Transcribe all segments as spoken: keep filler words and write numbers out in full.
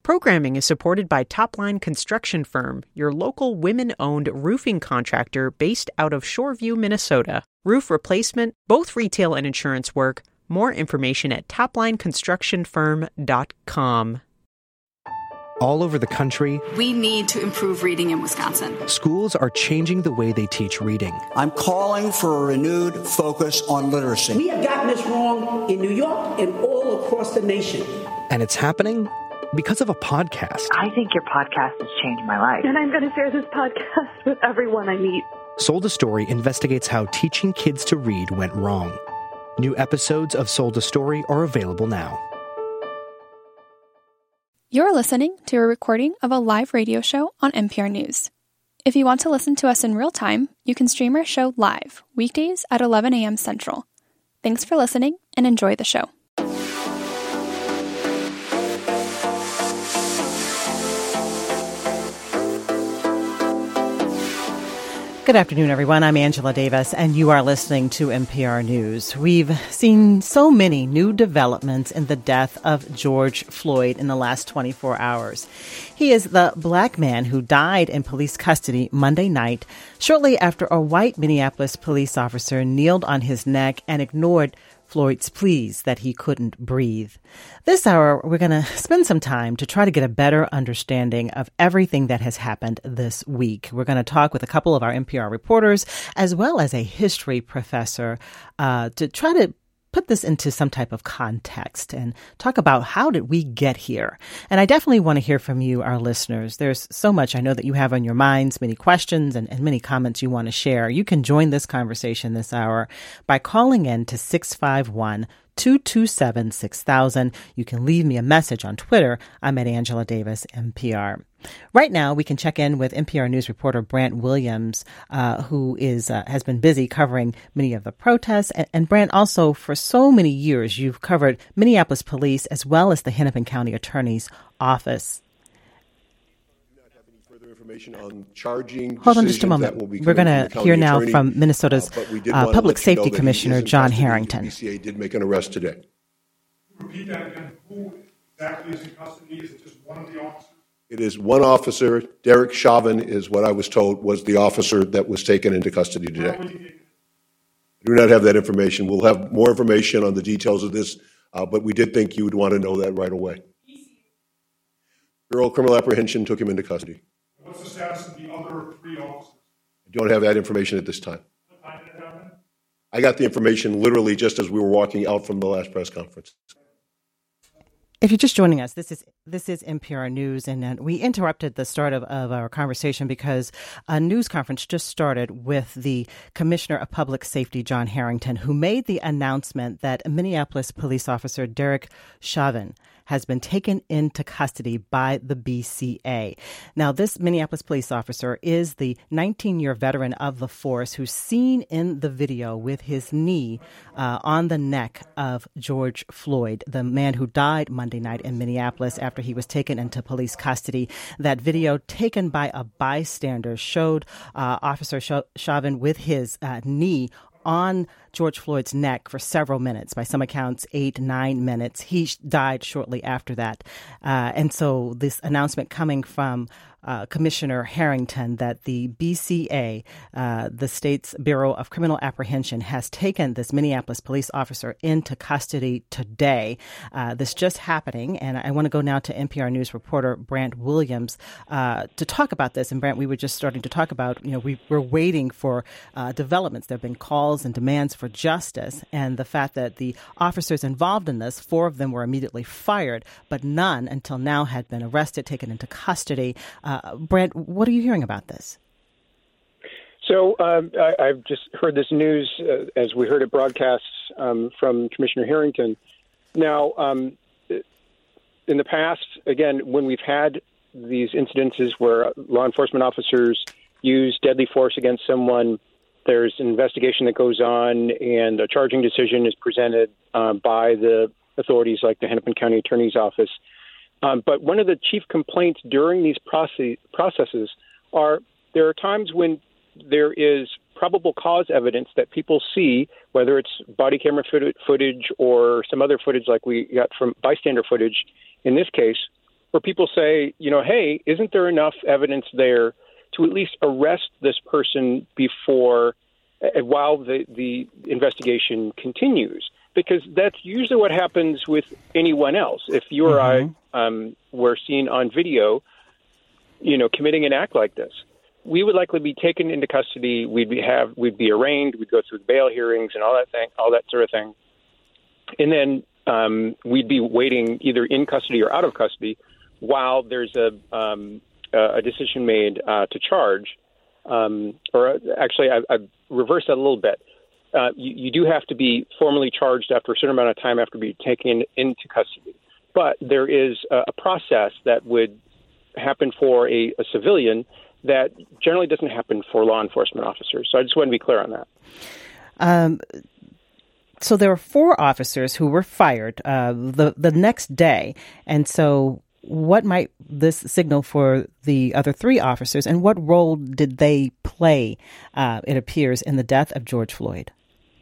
Programming is supported by Topline Construction Firm, your local women-owned roofing contractor based out of Shoreview, Minnesota. Roof replacement, both retail and insurance work. More information at topline construction firm dot com. All over the country, we need to improve reading in Wisconsin. Schools are changing the way they teach reading. I'm calling for a renewed focus on literacy. We have gotten this wrong in New York and all across the nation. And it's happening because of a podcast. I think your podcast has changed my life. And I'm going to share this podcast with everyone I meet. Sold a Story investigates how teaching kids to read went wrong. New episodes of Sold a Story are available now. You're listening to a recording of a live radio show on N P R News. If you want to listen to us in real time, you can stream our show live, weekdays at eleven a.m. Central. Thanks for listening and enjoy the show. Good afternoon, everyone. I'm Angela Davis, and you are listening to N P R News. We've seen so many new developments in the death of George Floyd in the last twenty-four hours. He is the black man who died in police custody Monday night, shortly after a white Minneapolis police officer kneeled on his neck and ignored Floyd's pleas that he couldn't breathe. This hour, we're going to spend some time to try to get a better understanding of everything that has happened this week. We're going to talk with a couple of our N P R reporters, as well as a history professor, uh, to try to put this into some type of context and talk about how did we get here. And I definitely want to hear from you, our listeners. There's so much I know that you have on your minds, many questions and, and many comments you want to share. You can join this conversation this hour by calling in to six five one, two two seven, six thousand. You can leave me a message on Twitter. I'm at Angela Davis, N P R. Right now, we can check in with N P R News reporter Brant Williams, uh, who is uh, has been busy covering many of the protests. And, and Brant, also for so many years, you've covered Minneapolis police as well as the Hennepin County Attorney's Office. Information on charging Hold on just a moment. We're going to hear now attorney. from Minnesota's uh, uh, Public Safety Commissioner, John Harrington. The B C A did make an arrest today. Repeat that again. Who exactly is in custody? Is it just one of the officers? It is one officer. Derek Chauvin is what I was told was the officer that was taken into custody today. I do not have that information. We'll have more information on the details of this, uh, but we did think you would want to know that right away. Bureau of Criminal Apprehension took him into custody. What's the status of the other three officers? I don't have that information at this time. What time did it happen? I got the information literally just as we were walking out from the last press conference. If you're just joining us, this is this is N P R News, and uh, we interrupted the start of, of our conversation because a news conference just started with the Commissioner of Public Safety, John Harrington, who made the announcement that Minneapolis police officer Derek Chauvin has been taken into custody by the B C A. Now, this Minneapolis police officer is the nineteen-year veteran of the force who's seen in the video with his knee uh, on the neck of George Floyd, the man who died Monday night in Minneapolis after he was taken into police custody. That video taken by a bystander showed uh, Officer Chauvin with his uh, knee on George Floyd's neck for several minutes, by some accounts, eight, nine minutes. He died shortly after that. Uh, and so this announcement coming from uh, Commissioner Harrington that the B C A, uh, the state's Bureau of Criminal Apprehension, has taken this Minneapolis police officer into custody today. Uh, this just happening. And I want to go now to N P R News reporter Brant Williams uh, to talk about this. And Brant, we were just starting to talk about, you know, we we're waiting for uh, developments. There have been calls and demands for justice, and the fact that the officers involved in this, four of them were immediately fired, but none until now had been arrested, taken into custody. Uh, Brent, what are you hearing about this? So um, I, I've just heard this news uh, as we heard it broadcast um, from Commissioner Harrington. Now, um, in the past, again, when we've had these incidences where law enforcement officers use deadly force against someone, there's an investigation that goes on, and a charging decision is presented uh, by the authorities like the Hennepin County Attorney's Office. Um, but one of the chief complaints during these process- processes are there are times when there is probable cause evidence that people see, whether it's body camera footage or some other footage like we got from bystander footage in this case, where people say, you know, hey, isn't there enough evidence there to at least arrest this person before, uh, while the, the investigation continues? Because that's usually what happens with anyone else. If you or mm-hmm. I um, were seen on video, you know, committing an act like this, we would likely be taken into custody. We'd be have we'd be arraigned. We'd go through bail hearings and all that thing, all that sort of thing, and then um, we'd be waiting either in custody or out of custody while there's a um, a decision made uh, to charge. Um, or actually, I, I reversed that a little bit. Uh, you, you do have to be formally charged after a certain amount of time after being taken into custody. But there is a, a process that would happen for a, a civilian that generally doesn't happen for law enforcement officers. So I just want to be clear on that. Um, so there were four officers who were fired uh, the, the next day. And so what might this signal for the other three officers, and what role did they play, uh, it appears, in the death of George Floyd?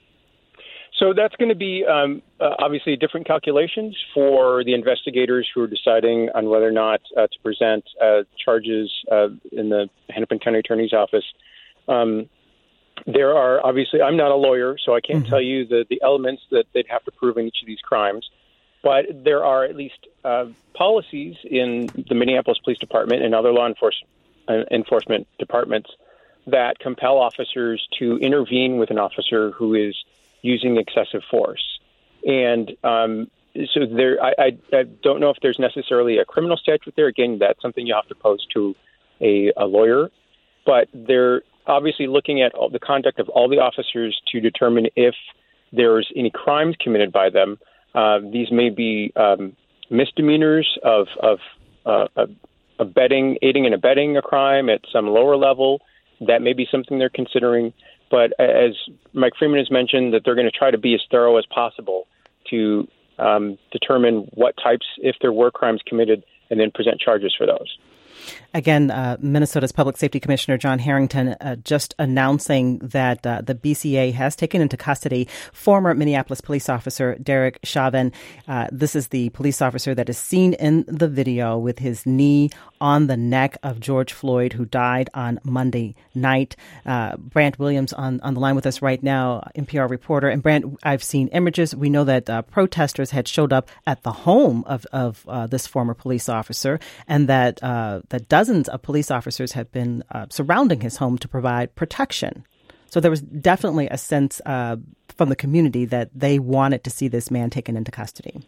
So that's going to be um, uh, obviously different calculations for the investigators who are deciding on whether or not uh, to present uh, charges uh, in the Hennepin County Attorney's Office. Um, there are obviously, I'm not a lawyer, so I can't mm-hmm. tell you the, the elements that they'd have to prove in each of these crimes. But there are at least uh, policies in the Minneapolis Police Department and other law enforcement, uh, enforcement departments that compel officers to intervene with an officer who is using excessive force. And um, so there, I, I, I don't know if there's necessarily a criminal statute there. Again, that's something you have to pose to a, a lawyer. But they're obviously looking at all, the conduct of all the officers to determine if there's any crimes committed by them. Uh, these may be um, misdemeanors of, of uh, abetting, aiding and abetting a crime at some lower level. That may be something they're considering. But as Mike Freeman has mentioned, that they're going to try to be as thorough as possible to um, determine what types, if there were crimes committed, and then present charges for those. Again, uh, Minnesota's Public Safety Commissioner John Harrington uh, just announcing that uh, the B C A has taken into custody former Minneapolis police officer Derek Chauvin. Uh, this is the police officer that is seen in the video with his knee on the neck of George Floyd, who died on Monday night. Uh, Brant Williams on, on the line with us right now, N P R reporter. And Brant, I've seen images. We know that uh, protesters had showed up at the home of, of uh, this former police officer, and that uh, that dozens of police officers have been uh, surrounding his home to provide protection. So there was definitely a sense uh, from the community that they wanted to see this man taken into custody.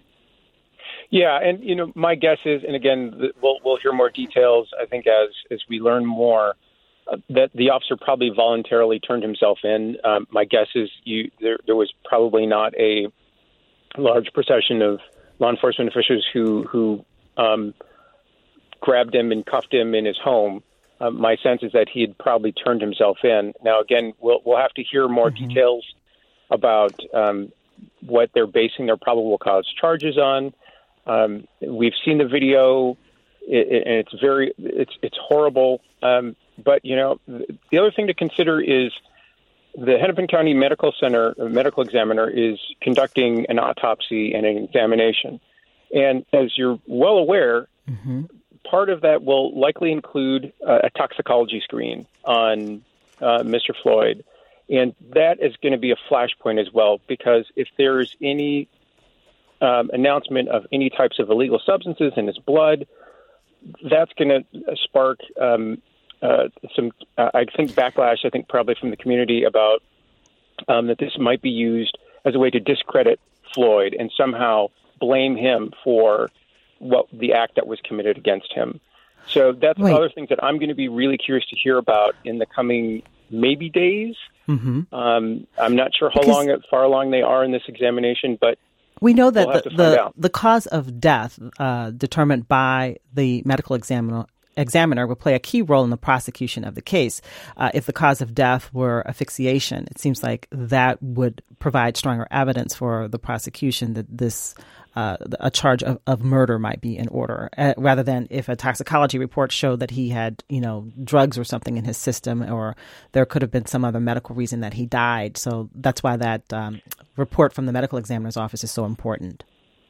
Yeah, and you know, my guess is, and again, we'll we'll hear more details, I think, as as we learn more, uh, that the officer probably voluntarily turned himself in. Um, my guess is you there there was probably not a large procession of law enforcement officials who who um, grabbed him and cuffed him in his home. Uh, my sense is that he had probably turned himself in. Now, again, we'll we'll have to hear more mm-hmm. details about um, what they're basing their probable cause charges on. Um, we've seen the video, it, it, and it's very, it's it's horrible. Um, but you know, the other thing to consider is the Hennepin County Medical Center uh, medical examiner is conducting an autopsy and an examination, and as you're well aware, mm-hmm. part of that will likely include uh, a toxicology screen on uh, Mister Floyd, and that is going to be a flashpoint as well, because if there's any Um, announcement of any types of illegal substances in his blood, that's going to spark um, uh, some, uh, I think, backlash, I think, probably from the community about um, that this might be used as a way to discredit Floyd and somehow blame him for what the act that was committed against him. So that's Wait. other things that I'm going to be really curious to hear about in the coming maybe days. Mm-hmm. Um, I'm not sure how because- long, far along they are in this examination, but we know that we'll the, the, the cause of death uh, determined by the medical examiner, examiner will play a key role in the prosecution of the case. Uh, if the cause of death were asphyxiation, it seems like that would provide stronger evidence for the prosecution that this uh, a charge of, of murder might be in order, uh, rather than if a toxicology report showed that he had, you know, drugs or something in his system, or there could have been some other medical reason that he died. So that's why that um, report from the medical examiner's office is so important.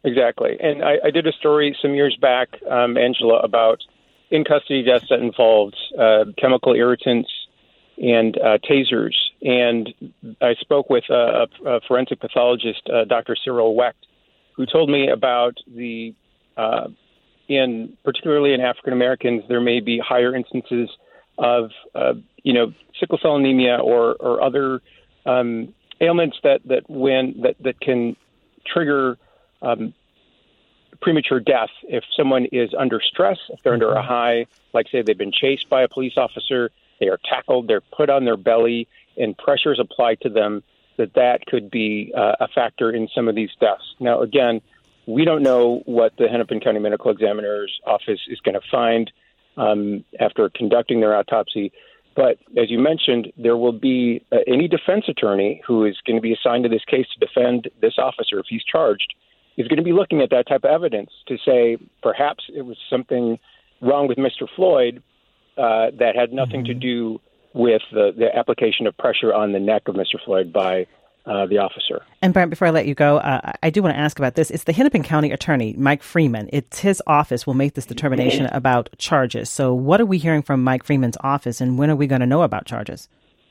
exactly. And I, I did a story some years back, um, Angela, about in-custody deaths that involved uh, chemical irritants and uh, tasers. And I spoke with a, a forensic pathologist, uh, Doctor Cyril Wecht, who told me about the, uh, in particularly in African Americans, there may be higher instances of, uh, you know, sickle cell anemia or, or other um, ailments that that when that, that can trigger um, premature death if someone is under stress, if they're under a high, like say they've been chased by a police officer, they are tackled, they're put on their belly, and pressure is applied to them, that that could be uh, a factor in some of these deaths. Now, again, we don't know what the Hennepin County Medical Examiner's Office is going to find um, after conducting their autopsy. But as you mentioned, there will be uh, any defense attorney who is going to be assigned to this case to defend this officer if he's charged is going to be looking at that type of evidence to say perhaps it was something wrong with Mister Floyd uh, that had nothing mm-hmm. to do with the, the application of pressure on the neck of Mister Floyd by uh, the officer. And Brent, before I let you go, uh, I do want to ask about this. It's the Hennepin County Attorney, Mike Freeman. It's his office will make this determination about charges. So what are we hearing from Mike Freeman's office, and when are we going to know about charges?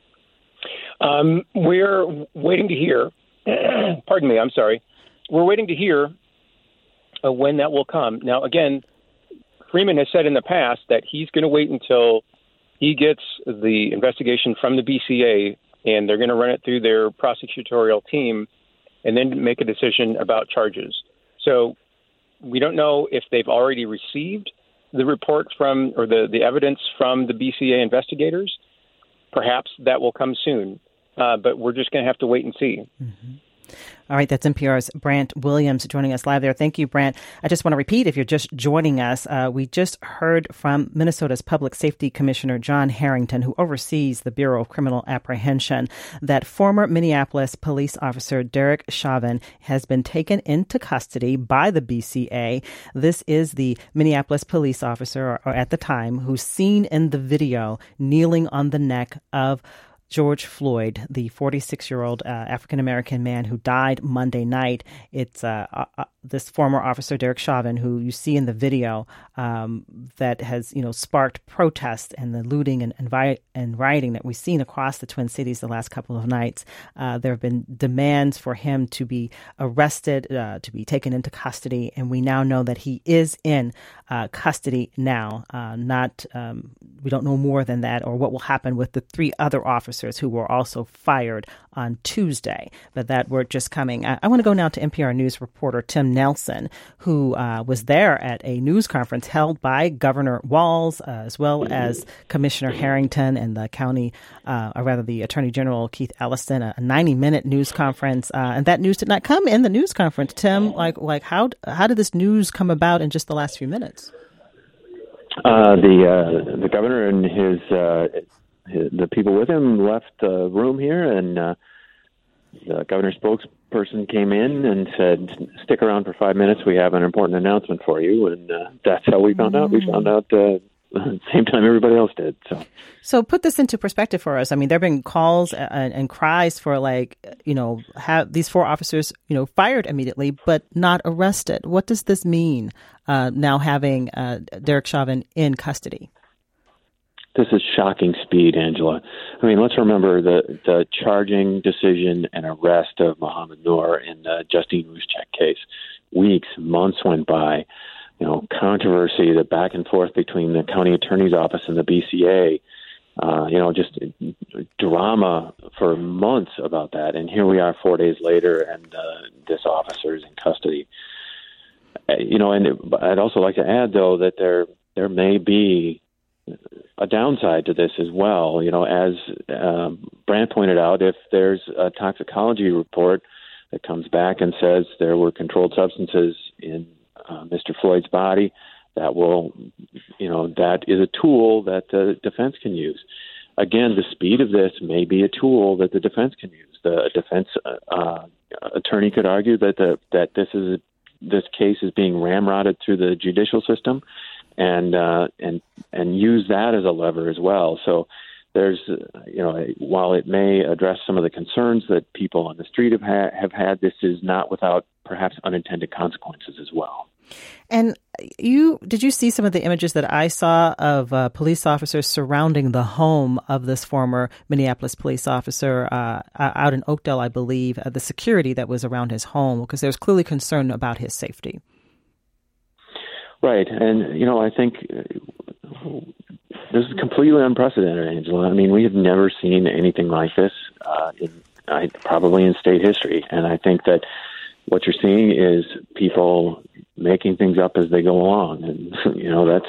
Um, we're waiting to hear. Pardon me, I'm sorry. We're waiting to hear uh, when that will come. Now, again, Freeman has said in the past that he's going to wait until he gets the investigation from the B C A, and they're going to run it through their prosecutorial team and then make a decision about charges. So we don't know if they've already received the report from or the, the evidence from the B C A investigators. Perhaps that will come soon, uh, but we're just going to have to wait and see. Mm-hmm. All right, that's N P R's Brant Williams joining us live there. Thank you, Brant. I just want to repeat, if you're just joining us, uh, we just heard from Minnesota's Public Safety Commissioner John Harrington, who oversees the Bureau of Criminal Apprehension, that former Minneapolis police officer Derek Chauvin has been taken into custody by the B C A. This is the Minneapolis police officer, or, or at the time, who's seen in the video kneeling on the neck of George Floyd, the forty-six-year-old uh, African-American man who died Monday night. It's uh, uh, this former officer, Derek Chauvin, who you see in the video, um, that has, you know, sparked protests and the looting and, and, vi- and rioting that we've seen across the Twin Cities the last couple of nights. Uh, there have been demands for him to be arrested, uh, to be taken into custody, and we now know that he is in uh, custody now. Uh, not, um, we don't know more than that, or what will happen with the three other officers who were also fired on Tuesday. But that word just coming. I, I want to go now to N P R News reporter Tim Nelson, who uh, was there at a news conference held by Governor Walz, uh, as well as Commissioner Harrington and the county, uh, or rather the Attorney General Keith Ellison, a ninety-minute news conference. Uh, and that news did not come in the news conference. Tim, like, like how how did this news come about in just the last few minutes? Uh, the uh, the governor and his, uh, his the people with him left the room here, and uh, the governor's spokesperson came in and said, "Stick around for five minutes. We have an important announcement for you." And uh, that's how we found mm. out. We found out uh, at the same time everybody else did. So, so put this into perspective for us. I mean, there have been calls and, and cries for, like, you know, have these four officers, you know, fired immediately, but not arrested. What does this mean uh, now having uh, Derek Chauvin in custody? This is shocking speed, Angela. I mean, let's remember the, the charging decision and arrest of Mohamed Noor in the Justine Ruszczyk case. Weeks, months went by. You know, controversy, the back and forth between the county attorney's office and the B C A. Uh, you know, just drama for months about that. And here we are four days later, and uh, this officer is in custody. Uh, you know, and it, I'd also like to add, though, that there there may be a downside to this as well. You know, as um, Brant pointed out, if there's a toxicology report that comes back and says there were controlled substances in uh, Mister Floyd's body, that will, you know, that is a tool that the defense can use. Again, the speed of this may be a tool that the defense can use. The defense uh, attorney could argue that the, that this is this case is being ramrodded through the judicial system, and uh, and and use that as a lever as well. So there's, uh, you know, while it may address some of the concerns that people on the street have, ha- have had, this is not without perhaps unintended consequences as well. And you did you see some of the images that I saw of uh, police officers surrounding the home of this former Minneapolis police officer uh, out in Oakdale, I believe, uh, the security that was around his home, because there was clearly concern about his safety. Right. And, you know, I think this is completely unprecedented, Angela. I mean, we have never seen anything like this uh, in I, probably in state history. And I think that what you're seeing is people making things up as they go along. And, you know, that's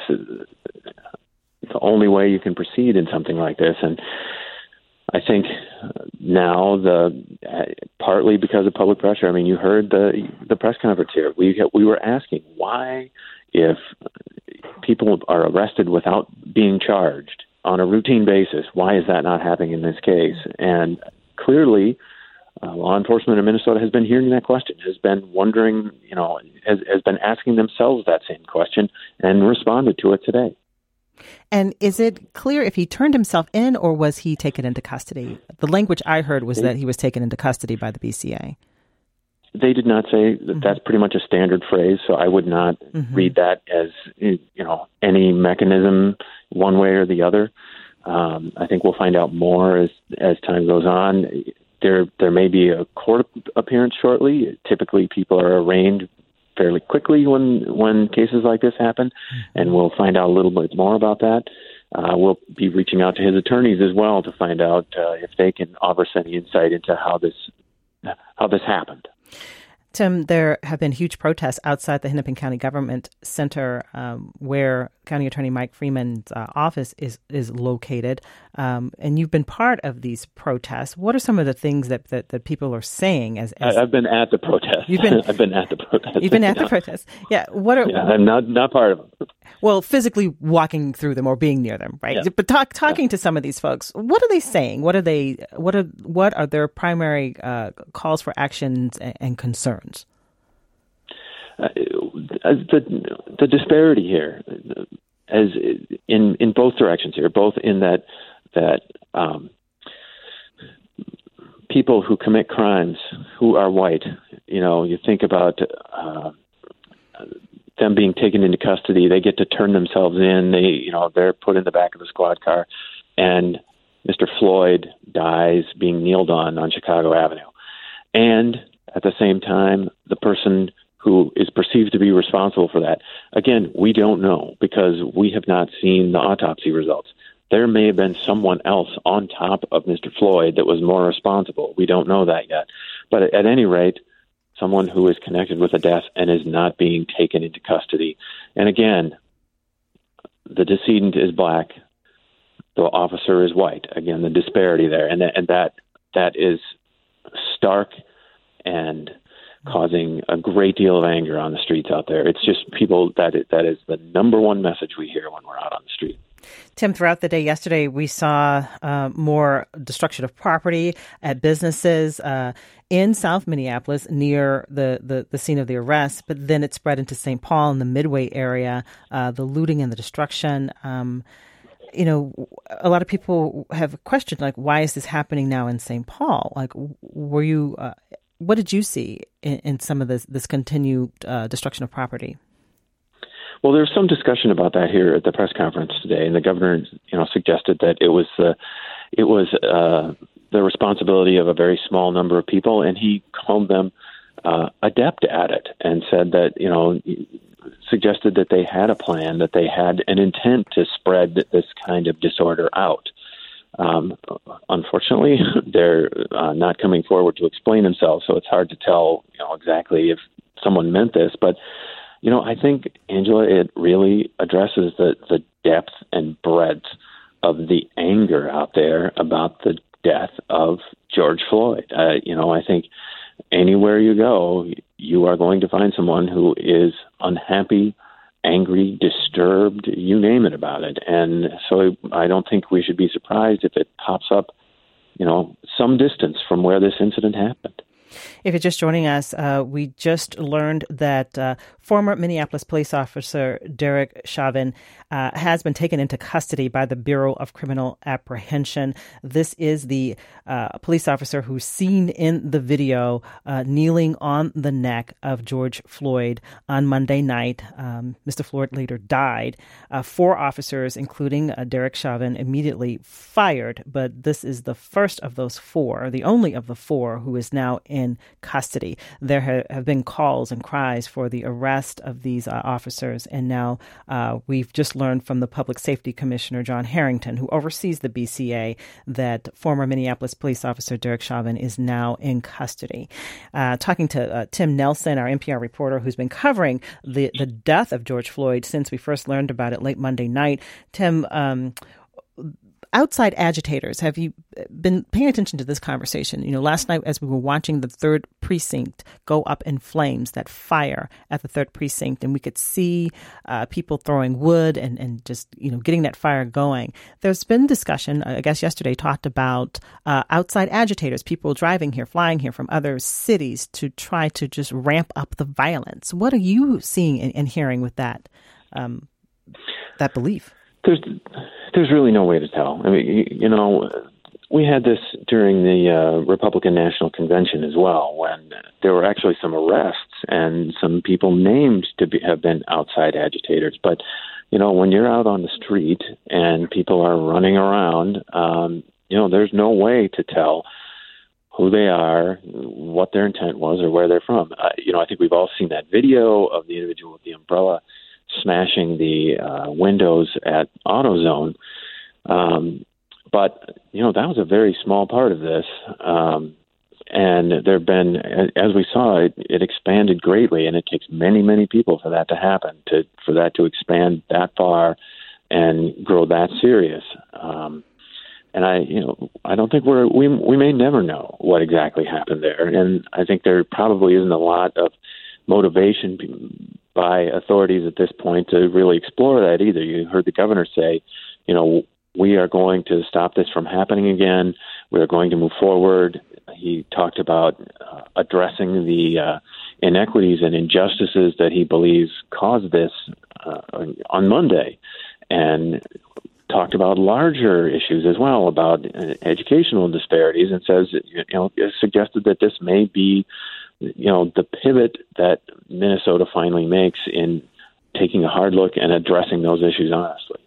the only way you can proceed in something like this. And I think now, the partly because of public pressure, I mean, you heard the the press conference here. We we were asking why, if people are arrested without being charged on a routine basis, why is that not happening in this case? And clearly, Uh, law enforcement in Minnesota has been hearing that question, has been wondering, you know, has, has been asking themselves that same question and responded to it today. And is it clear if he turned himself in or was he taken into custody? The language I heard was that he was taken into custody by the B C A. They did not say that. Mm-hmm. That's pretty much a standard phrase, so I would not mm-hmm. read that as, you know, any mechanism one way or the other. Um, I think we'll find out more as as time goes on. There, there may be a court appearance shortly. Typically, people are arraigned fairly quickly when when cases like this happen, and we'll find out a little bit more about that. Uh, we'll be reaching out to his attorneys as well to find out uh, if they can offer us any insight into how this how this happened. Tim, there have been huge protests outside the Hennepin County Government Center, um, where County Attorney Mike Freeman's uh, office is is located. Um, and you've been part of these protests. What are some of the things that, that, that people are saying? As, as I've been at the protest. You've been. I've been at the protest. You've been at yeah. the protest. Yeah. What are? Yeah, I'm not not part of them. Well, physically walking through them or being near them, right? Yeah. But talk, talking yeah. to some of these folks, what are they saying? What are they? What are what are their primary uh, calls for actions and, and concerns? Uh, the the disparity here, as in in both directions here, both in that that um, people who commit crimes who are white, you know, you think about uh, them being taken into custody, they get to turn themselves in, they you know they're put in the back of the squad car, and Mister Floyd dies being kneeled on on Chicago Avenue, and at the same time, the person who is perceived to be responsible for that. Again, we don't know because we have not seen the autopsy results. There may have been someone else on top of Mister Floyd that was more responsible. We don't know that yet. But at any rate, someone who is connected with a death and is not being taken into custody. And again, the decedent is black. The officer is white. Again, the disparity there. And that, and that that is stark and causing a great deal of anger on the streets out there. It's just people, that is, that is the number one message we hear when we're out on the street. Tim, throughout the day yesterday, we saw uh, more destruction of property at businesses uh, in South Minneapolis near the, the, the scene of the arrest, but then it spread into Saint Paul in the Midway area, uh, the looting and the destruction. Um, you know, a lot of people have questioned, like, why is this happening now in Saint Paul? Like, were you... Uh, What did you see in, in some of this, this continued uh, destruction of property? Well, there was some discussion about that here at the press conference today, and the governor, you know, suggested that it was uh, it was uh, the responsibility of a very small number of people, and he called them uh, adept at it, and said that, you know, suggested that they had a plan, that they had an intent to spread this kind of disorder out. Um, unfortunately, they're uh, not coming forward to explain themselves, so it's hard to tell, you know, exactly if someone meant this. But, you know, I think, Angela, it really addresses the, the depth and breadth of the anger out there about the death of George Floyd. Uh, you know, I think anywhere you go, you are going to find someone who is unhappy, angry, disturbed, you name it about it. And so I don't think we should be surprised if it pops up, you know, some distance from where this incident happened. If you're just joining us, uh, we just learned that uh, former Minneapolis police officer Derek Chauvin uh, has been taken into custody by the Bureau of Criminal Apprehension. This is the uh, police officer who's seen in the video uh, kneeling on the neck of George Floyd on Monday night. Um, Mister Floyd later died. Uh, four officers, including uh, Derek Chauvin, immediately fired, but this is the first of those four, the only of the four, who is now in custody. There ha- have been calls and cries for the arrest of these uh, officers, and now uh, we've just learned from the Public Safety Commissioner, John Harrington, who oversees the B C A, that former Minneapolis police officer Derek Chauvin is now in custody. Uh, talking to uh, Tim Nelson, our N P R reporter who's been covering the, the death of George Floyd since we first learned about it late Monday night. Tim, um, outside agitators, have you been paying attention to this conversation? You know, last night as we were watching the third precinct go up in flames, that fire at the third precinct, and we could see uh, people throwing wood and, and just, you know, getting that fire going. There's been discussion, I guess yesterday, talked about uh, outside agitators, people driving here, flying here from other cities to try to just ramp up the violence. What are you seeing and, and hearing with that, um, that belief? There's there's really no way to tell. I mean, you, you know, we had this during the uh, Republican National Convention as well, when there were actually some arrests and some people named to be, have been outside agitators. But, you know, when you're out on the street and people are running around, um, you know, there's no way to tell who they are, what their intent was, or where they're from. Uh, you know, I think we've all seen that video of the individual with the umbrella smashing the uh, windows at AutoZone. Um, but, you know, that was a very small part of this. Um, and there have been, as we saw, it, it expanded greatly, and it takes many, many people for that to happen, to for that to expand that far and grow that serious. Um, and I, you know, I don't think we're, we, we may never know what exactly happened there. And I think there probably isn't a lot of motivation by authorities at this point to really explore that either. You heard the governor say, you know, we are going to stop this from happening again. We are going to move forward. He talked about uh, addressing the uh, inequities and injustices that he believes caused this uh, on Monday, and talked about larger issues as well, about uh, educational disparities, and says, you know, suggested that this may be, you know, the pivot that Minnesota finally makes in taking a hard look and addressing those issues honestly.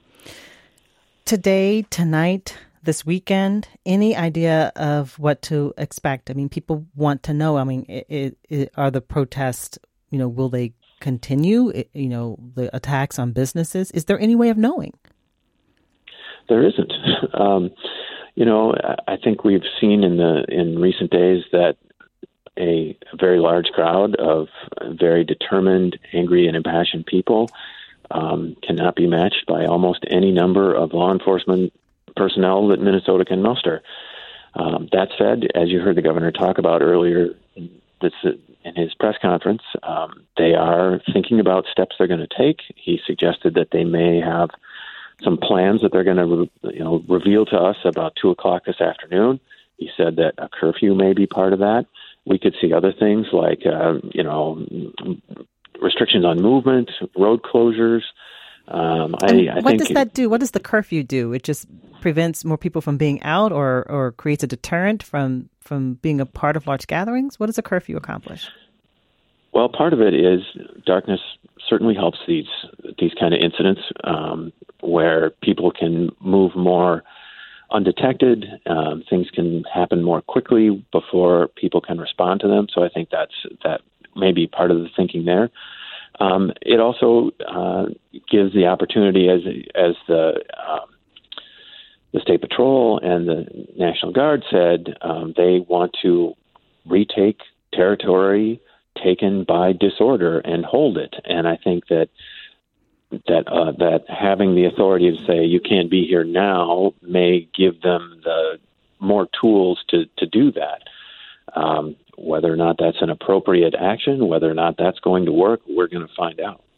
Today, tonight, this weekend, any idea of what to expect? I mean, people want to know. I mean, it, it, it, are the protests, you know, will they continue? It, you know, the attacks on businesses? Is there any way of knowing? There isn't. Um, you know, I think we've seen in the in recent days that a very large crowd of very determined, angry, and impassioned people um, cannot be matched by almost any number of law enforcement personnel that Minnesota can muster. Um, that said, as you heard the governor talk about earlier in, this, in his press conference, um, they are thinking about steps they're going to take. He suggested that they may have some plans that they're going to re- you know, reveal to us about two o'clock this afternoon. He said that a curfew may be part of that. We could see other things like, uh, you know, restrictions on movement, road closures. Um, I, I what think does that do? What does the curfew do? It just prevents more people from being out, or, or creates a deterrent from, from being a part of large gatherings? What does a curfew accomplish? Well, part of it is darkness certainly helps these these kind of incidents um, where people can move more undetected. Um, things can happen more quickly before people can respond to them. So I think that's that may be part of the thinking there. Um, it also uh, gives the opportunity, as as the um, the State Patrol and the National Guard said, um, they want to retake territory taken by disorder and hold it. And I think that that uh, that having the authority to say you can't be here now may give them the more tools to, to do that. Um, whether or not that's an appropriate action, whether or not that's going to work, we're going to find out.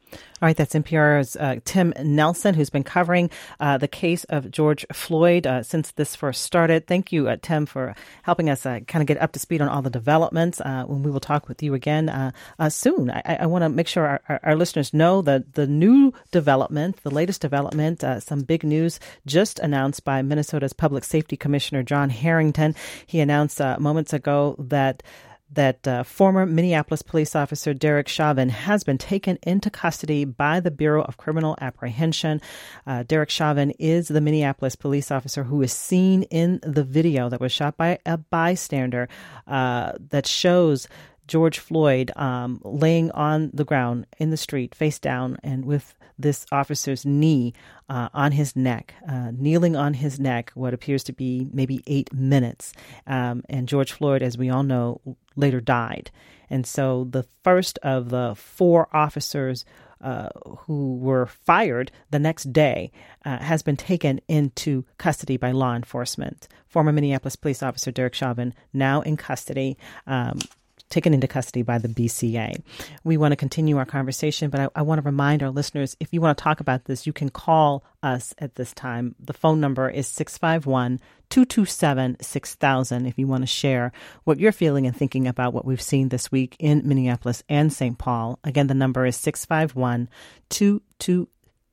All right, that's N P R's uh, Tim Nelson, who's been covering uh, the case of George Floyd uh, since this first started. Thank you, uh, Tim, for helping us uh, kind of get up to speed on all the developments. Uh, when we will talk with you again uh, uh, soon. I, I want to make sure our, our, our listeners know that the new development, the latest development, uh, some big news just announced by Minnesota's Public Safety Commissioner John Harrington. He announced uh, moments ago that that uh, former Minneapolis police officer Derek Chauvin has been taken into custody by the Bureau of Criminal Apprehension. Uh, Derek Chauvin is the Minneapolis police officer who is seen in the video that was shot by a bystander uh, that shows George Floyd um, laying on the ground in the street, face down, and with this officer's knee uh, on his neck, uh, kneeling on his neck, what appears to be maybe eight minutes. Um, and George Floyd, as we all know, later died. And so the first of the four officers uh, who were fired the next day uh, has been taken into custody by law enforcement. Former Minneapolis police officer Derek Chauvin now in custody, um, taken into custody by the B C A. We want to continue our conversation, but I, I want to remind our listeners, if you want to talk about this, you can call us at this time. The phone number is six five one, two two seven, six thousand if you want to share what you're feeling and thinking about what we've seen this week in Minneapolis and Saint Paul. Again, the number is six five one, two two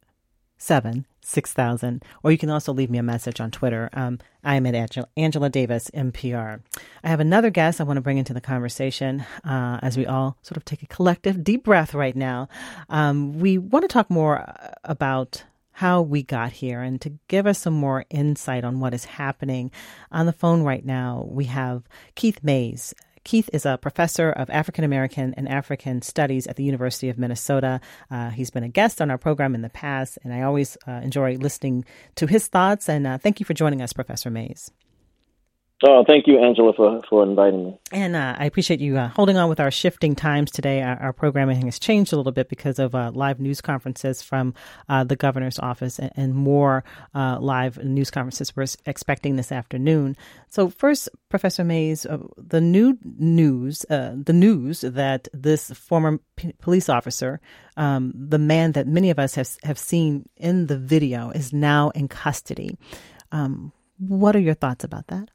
seven, six thousand, or you can also leave me a message on Twitter. Um, I am at Angela, Angela Davis, N P R. I have another guest I want to bring into the conversation uh, as we all sort of take a collective deep breath right now. Um, we want to talk more about how we got here and to give us some more insight on what is happening. On the phone right now, we have Keith Mayes. Keith is a professor of African American and African Studies at the University of Minnesota. Uh, he's been a guest on our program in the past, and I always uh, enjoy listening to his thoughts. And uh, thank you for joining us, Professor Mayes. Oh, thank you, Angela, for, for inviting me. And uh, I appreciate you uh, holding on with our shifting times today. Our, our programming has changed a little bit because of uh, live news conferences from uh, the governor's office and, and more uh, live news conferences we're expecting this afternoon. So first, Professor Mayes, uh, the new news, uh, the news that this former p- police officer, um, the man that many of us have, have seen in the video, is now in custody. Um, what are your thoughts about that?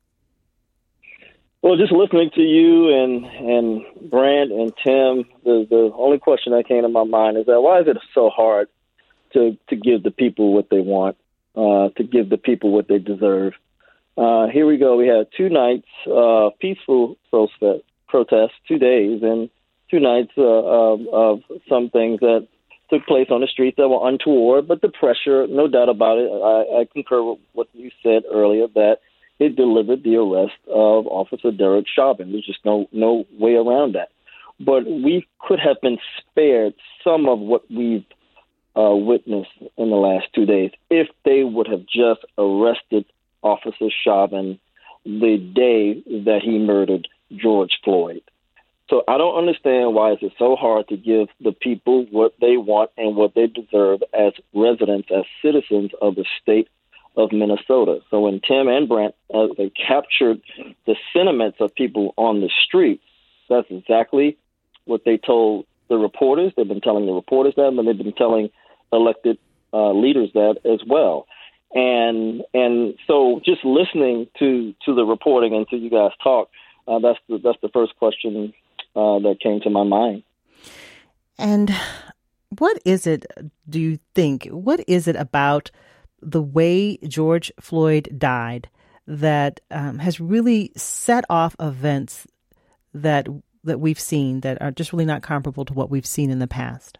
Well, just listening to you and and Brant and Tim, the the only question that came to my mind is that why is it so hard to to give the people what they want, uh, to give the people what they deserve? Uh, here we go. We had two nights, uh, peaceful protest, protest, two days, and two nights uh, of, of some things that took place on the streets that were untoward. But the pressure, no doubt about it, I, I concur with what you said earlier, that it delivered the arrest of Officer Derek Chauvin. There's just no no way around that. But we could have been spared some of what we've uh, witnessed in the last two days if they would have just arrested Officer Chauvin the day that he murdered George Floyd. So I don't understand why is it so hard to give the people what they want and what they deserve as residents, as citizens of the state of Minnesota. So when Tim and Brant uh, they captured the sentiments of people on the street, that's exactly what they told the reporters. They've been telling the reporters that, but they've been telling elected uh, leaders that as well. And and so just listening to, to the reporting and to you guys talk, uh, that's the, that's the first question uh, that came to my mind. And what is it, do you think, what is it about the way George Floyd died that um, has really set off events that that we've seen that are just really not comparable to what we've seen in the past?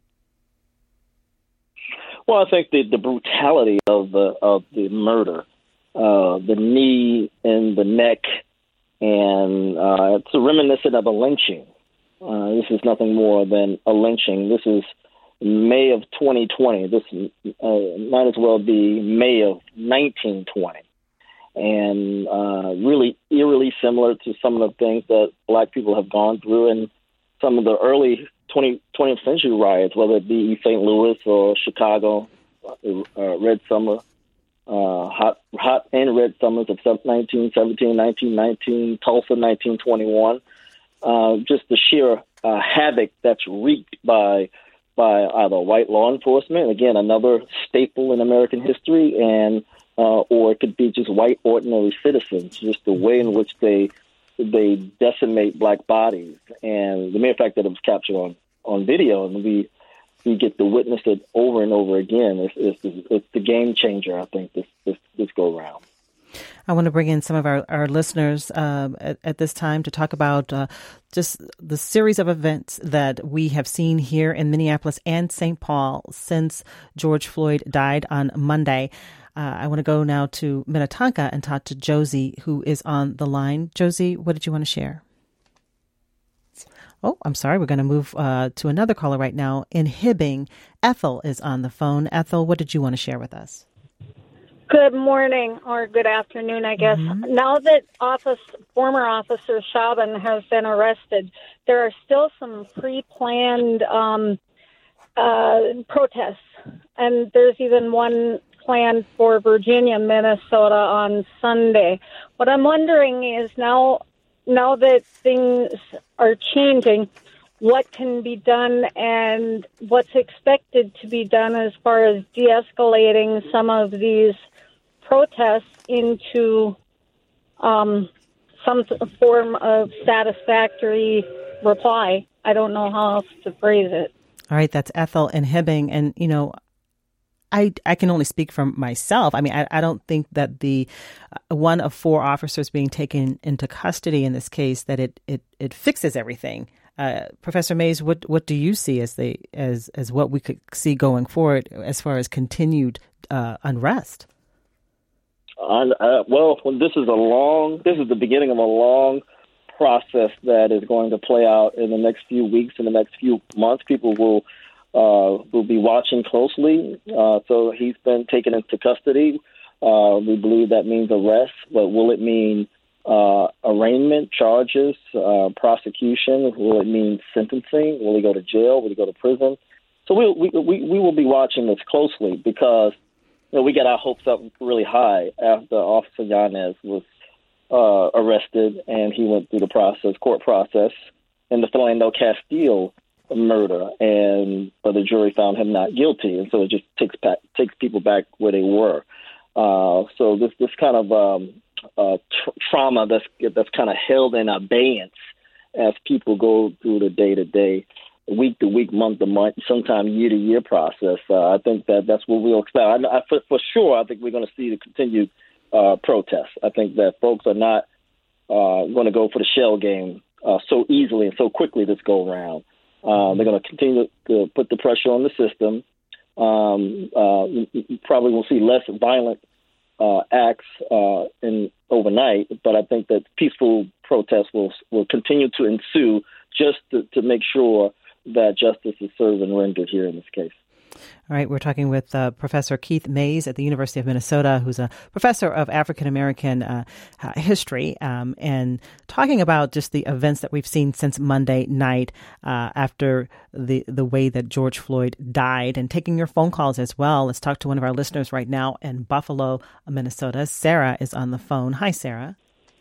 Well, I think the, the brutality of the of the murder, uh, the knee in the neck, and uh, it's reminiscent of a lynching. Uh, this is nothing more than a lynching. This is May of twenty twenty. This uh, might as well be May of nineteen twenty. And uh, really eerily similar to some of the things that black people have gone through in some of the early twentieth century riots, whether it be Saint Louis or Chicago, uh, Red Summer, uh, hot, hot and red summers of nineteen seventeen, nineteen nineteen, Tulsa, nineteen twenty-one. Uh, just the sheer uh, havoc that's wreaked by by either white law enforcement, again, another staple in American history, and uh, or it could be just white ordinary citizens, just the way in which they they decimate black bodies. And the mere fact that it was captured on, on video and we we get to witness it over and over again is, is, is it's the game changer, I think, this this, this go round. I want to bring in some of our, our listeners uh, at, at this time to talk about uh, just the series of events that we have seen here in Minneapolis and Saint Paul since George Floyd died on Monday. Uh, I want to go now to Minnetonka and talk to Josie, who is on the line. Josie, what did you want to share? Oh, I'm sorry. We're going to move uh, to another caller right now. In Hibbing, Ethel is on the phone. Ethel, what did you want to share with us? Good morning, or good afternoon, I guess. Mm-hmm. Now that office, former Officer Chauvin has been arrested, there are still some pre-planned um, uh, protests, and there's even one planned for Virginia, Minnesota on Sunday. What I'm wondering is now, now that things are changing, what can be done and what's expected to be done as far as de-escalating some of these protests into um, some form of satisfactory reply. I don't know how else to phrase it. All right, that's Ethel in Hibbing. And, you know, I, I can only speak from myself. I mean, I, I don't think that the uh, one of four officers being taken into custody in this case, that it, it, it fixes everything. Uh, Professor Mayes, what, what do you see as the as as what we could see going forward as far as continued uh, unrest? Uh, uh, well, this is a long. This is the beginning of a long process that is going to play out in the next few weeks, in the next few months. People will uh, will be watching closely. Uh, so he's been taken into custody. Uh, we believe that means arrest, but will it mean uh, arraignment, charges, uh, prosecution? Will it mean sentencing? Will he go to jail? Will he go to prison? So we we we, we will be watching this closely because, you know, we got our hopes up really high after Officer Yanez was uh, arrested and he went through the process, court process, in the Philando Castile murder, and but the jury found him not guilty, and so it just takes back, takes people back where they were. Uh, so this this kind of um, uh, tr- trauma that's that's kind of held in abeyance as people go through the day to day, week to week, month to month, sometime year to year process. Uh, I think that that's what we'll expect. I, I, for, for sure, I think we're going to see the continued uh, protests. I think that folks are not uh, going to go for the shell game uh, so easily and so quickly this go around. Uh, they're going to continue to put the pressure on the system. Um, uh, probably we'll see less violent uh, acts uh, in overnight, but I think that peaceful protests will will continue to ensue just to, to make sure that justice is served and rendered here in this case. All right, we're talking with uh, Professor Keith Mayes at the University of Minnesota, who's a professor of African-American uh, history, um, and talking about just the events that we've seen since Monday night uh, after the, the way that George Floyd died, and taking your phone calls as well. Let's talk to one of our listeners right now in Buffalo, Minnesota. Sarah is on the phone. Hi, Sarah.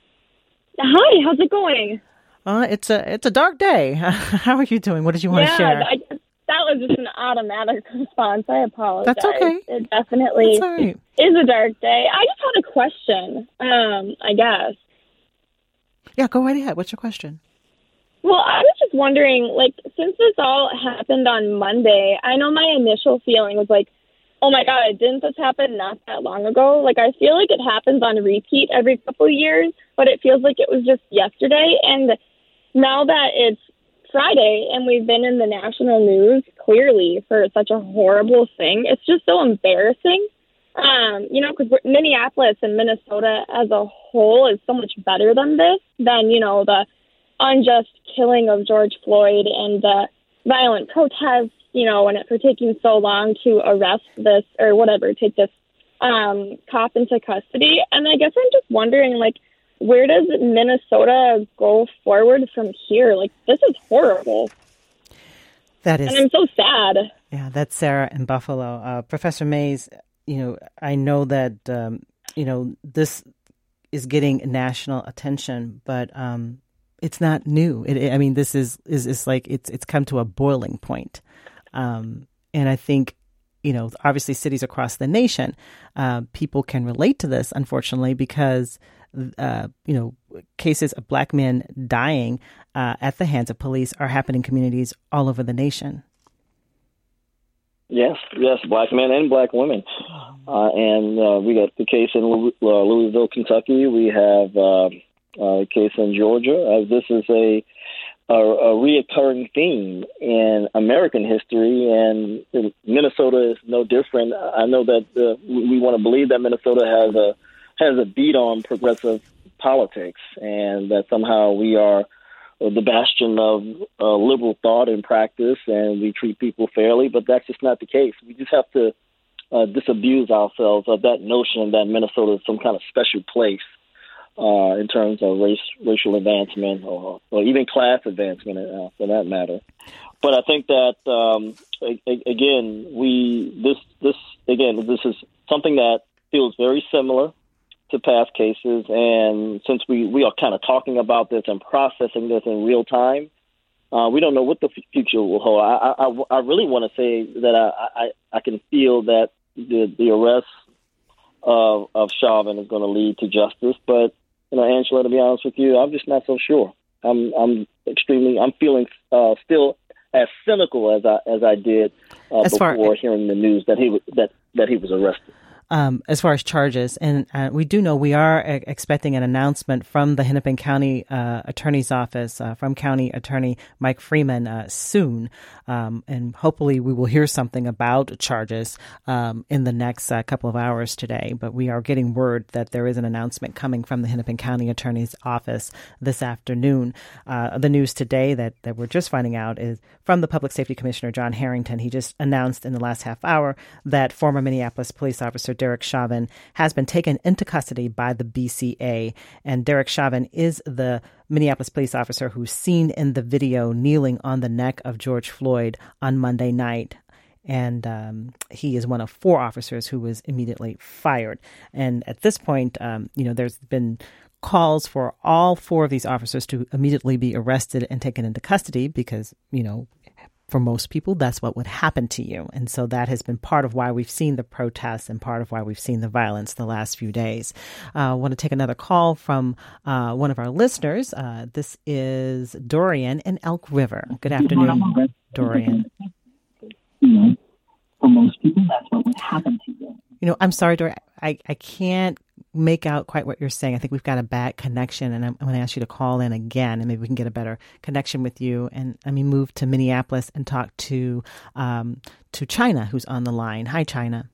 Hi, how's it going? Uh, it's a it's a dark day. How are you doing? What did you want yeah, to share? I, that was just an automatic response. I apologize. That's okay. It definitely That's all right. is a dark day. I just had a question, um, I guess. Yeah, go right ahead. What's your question? Well, I was just wondering, like, since this all happened on Monday, I know my initial feeling was like, oh my God, didn't this happen not that long ago? Like, I feel like it happens on repeat every couple of years, but it feels like it was just yesterday. And now that it's Friday and we've been in the national news clearly for such a horrible thing, it's just so embarrassing. Um, you know, because Minneapolis and Minnesota as a whole is so much better than this, than, you know, the unjust killing of George Floyd and the violent protests, you know, and it for taking so long to arrest this or whatever, take this um, cop into custody. And I guess I'm just wondering, like, where does Minnesota go forward from here? Like, this is horrible. That is, and I'm so sad. Yeah, that's Sarah in Buffalo. Uh, Professor Mayes, you know, I know that, um, you know, this is getting national attention, but um, it's not new. It, I mean, this is, is, is like, it's, it's come to a boiling point. Um, and I think, you know, obviously cities across the nation, uh, people can relate to this, unfortunately, because, uh, you know, cases of Black men dying uh, at the hands of police are happening in communities all over the nation. Yes, yes, Black men and Black women. Uh, and uh, we got the case in Louis- uh, Louisville, Kentucky. We have uh, uh, a case in Georgia. Uh, this is a A, a reoccurring theme in American history, and Minnesota is no different. I know that uh, we want to believe that Minnesota has a has a beat on progressive politics, and that somehow we are the bastion of uh, liberal thought and practice, and we treat people fairly. But that's just not the case. We just have to uh, disabuse ourselves of that notion that Minnesota is some kind of special place. Uh, in terms of race, racial advancement, or, or even class advancement, uh, for that matter. But I think that um, a, a, again, we this this again this is something that feels very similar to past cases, and since we, we are kind of talking about this and processing this in real time, uh, we don't know what the f- future will hold. I I, I really want to say that I, I I can feel that the the arrest of of Chauvin is going to lead to justice, but you know, Angela, to be honest with you, I'm just not so sure. I'm I'm extremely I'm feeling uh, still as cynical as I as I did uh, before far, hearing the news that he was, that that he was arrested. Um, as far as charges, and uh, we do know we are uh, expecting an announcement from the Hennepin County uh, Attorney's Office, uh, from County Attorney Mike Freeman uh, soon, um, and hopefully we will hear something about charges um, in the next uh, couple of hours today. But we are getting word that there is an announcement coming from the Hennepin County Attorney's Office this afternoon. Uh, the news today that, that we're just finding out is from the Public Safety Commissioner, John Harrington. He just announced in the last half hour that former Minneapolis police officer Derek Chauvin has been taken into custody by the B C A. And Derek Chauvin is the Minneapolis police officer who's seen in the video kneeling on the neck of George Floyd on Monday night. And um, he is one of four officers who was immediately fired. And at this point, um, you know, there's been calls for all four of these officers to immediately be arrested and taken into custody because, you know, for most people, that's what would happen to you. And so that has been part of why we've seen the protests and part of why we've seen the violence the last few days. Uh, I want to take another call from uh, one of our listeners. Uh, this is Dorian in Elk River. Good afternoon, Dorian. For most people, that's what would happen to you. You know, I'm sorry, Dorian. I, I can't make out quite what you're saying. I think we've got a bad connection, and I'm, I'm going to ask you to call in again, and maybe we can get a better connection with you. And let me move to Minneapolis and talk to um, to China, who's on the line. Hi, China.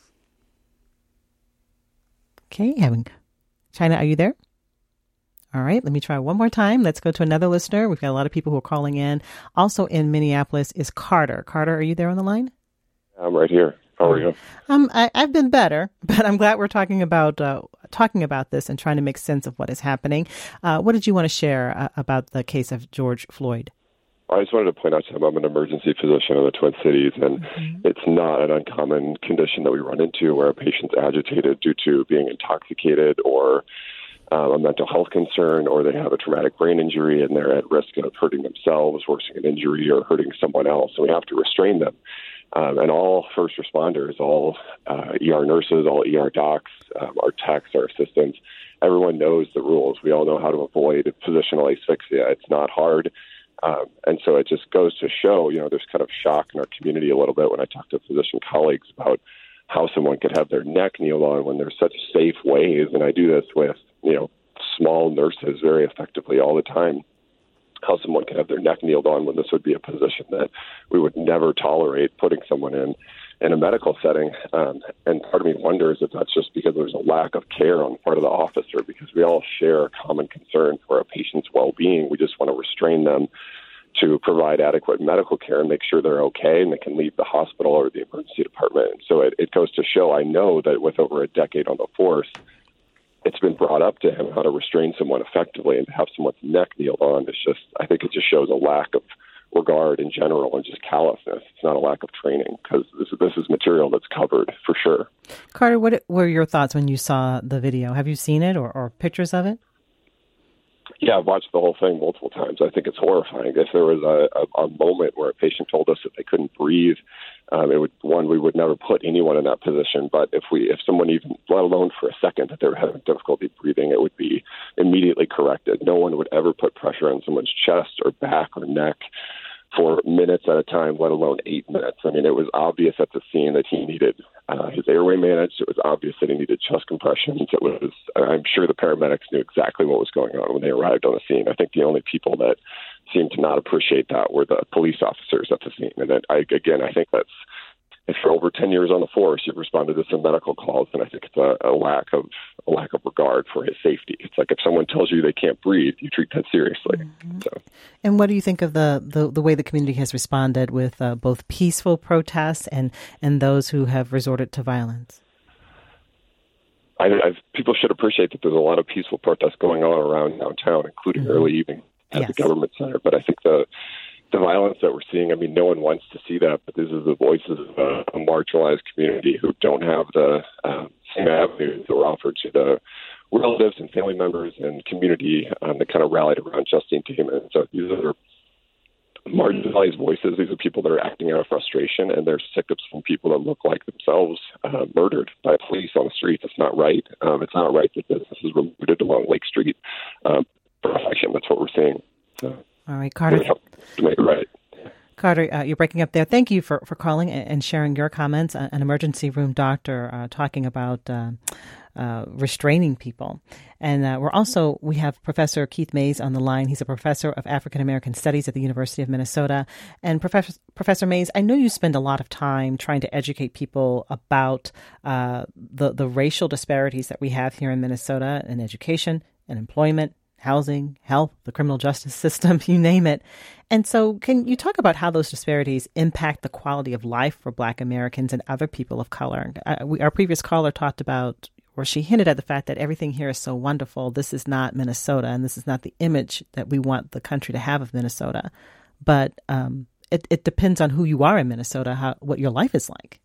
Okay, having China, are you there? All right, let me try one more time. Let's go to another listener. We've got a lot of people who are calling in. Also in Minneapolis is Carter. Carter, are you there on the line? I'm right here. How are you? Um, I, I've been better, but I'm glad we're talking about uh, talking about this and trying to make sense of what is happening. Uh, what did you want to share uh, about the case of George Floyd? I just wanted to point out to him I'm an emergency physician in the Twin Cities, and mm-hmm. it's not an uncommon condition that we run into where a patient's agitated due to being intoxicated or um, a mental health concern, or they have a traumatic brain injury and they're at risk of hurting themselves, worsening an injury, or hurting someone else, and we have to restrain them. Um, and all first responders, all uh, E R nurses, all E R docs, um, our techs, our assistants, everyone knows the rules. We all know how to avoid positional asphyxia. It's not hard. Um, and so it just goes to show, you know, there's kind of shock in our community a little bit when I talk to physician colleagues about how someone could have their neck kneel on when there's such safe ways. And I do this with, you know, small nurses very effectively all the time. How someone could have their neck kneeled on when this would be a position that we would never tolerate putting someone in in a medical setting. Um, and part of me wonders if that's just because there's a lack of care on the part of the officer, because we all share a common concern for a patient's well-being. We just want to restrain them to provide adequate medical care and make sure they're okay and they can leave the hospital or the emergency department. And so it, it goes to show, I know that with over a decade on the force, it's been brought up to him how to restrain someone effectively, and to have someone's neck kneeled on, it's just, I think it just shows a lack of regard in general and just callousness. It's not a lack of training, because this, this is material that's covered for sure. Carter, what were your thoughts when you saw the video? Have you seen it or, or pictures of it? yeah, I've watched the whole thing multiple times. I think it's horrifying. If there was a, a, a moment where a patient told us that they couldn't breathe, um, it would one we would never put anyone in that position. But if we if someone even let alone for a second that they were having difficulty breathing, it would be immediately corrected. No one would ever put pressure on someone's chest or back or neck for minutes at a time, let alone eight minutes. I mean, it was obvious at the scene that he needed uh, his airway managed. It was obvious that he needed chest compressions. It was, I'm sure the paramedics knew exactly what was going on when they arrived on the scene. I think the only people that seemed to not appreciate that were the police officers at the scene. And then, I, again, I think that's, if for over ten years on the force, you've responded to some medical calls, and I think it's a, a lack of a lack of regard for his safety. It's like if someone tells you they can't breathe, you treat that seriously. Mm-hmm. So. And what do you think of the, the, the way the community has responded with uh, both peaceful protests and, and those who have resorted to violence? I, I, people should appreciate that there's a lot of peaceful protests going on around downtown, including mm-hmm. early evening at yes. the government center. But I think the The violence that we're seeing, I mean, no one wants to see that, but these are the voices of a, a marginalized community who don't have the um, same avenues that were offered to the relatives and family members and community um, that kind of rallied around Justine Damon. So these are marginalized voices. These are people that are acting out of frustration, and they're sick of seeing people that look like themselves uh, murdered by police on the streets. It's not right. Um, it's not right that businesses were looted along Lake Street. Um, perfection, that's what we're seeing. So. All right, Carter. To make it right. Carter, uh, you're breaking up there. Thank you for, for calling and sharing your comments. Uh, an emergency room doctor uh, talking about uh, uh, restraining people. And uh, we're also, we have Professor Keith Mayes on the line. He's a professor of African American Studies at the University of Minnesota. And Professor Professor Mayes, I know you spend a lot of time trying to educate people about uh, the, the racial disparities that we have here in Minnesota in education and employment, housing, health, the criminal justice system, you name it. And so can you talk about how those disparities impact the quality of life for Black Americans and other people of color? Uh, we, our previous caller talked about, or she hinted at the fact that everything here is so wonderful. This is not Minnesota, and this is not the image that we want the country to have of Minnesota. But um, it, it depends on who you are in Minnesota, how what your life is like.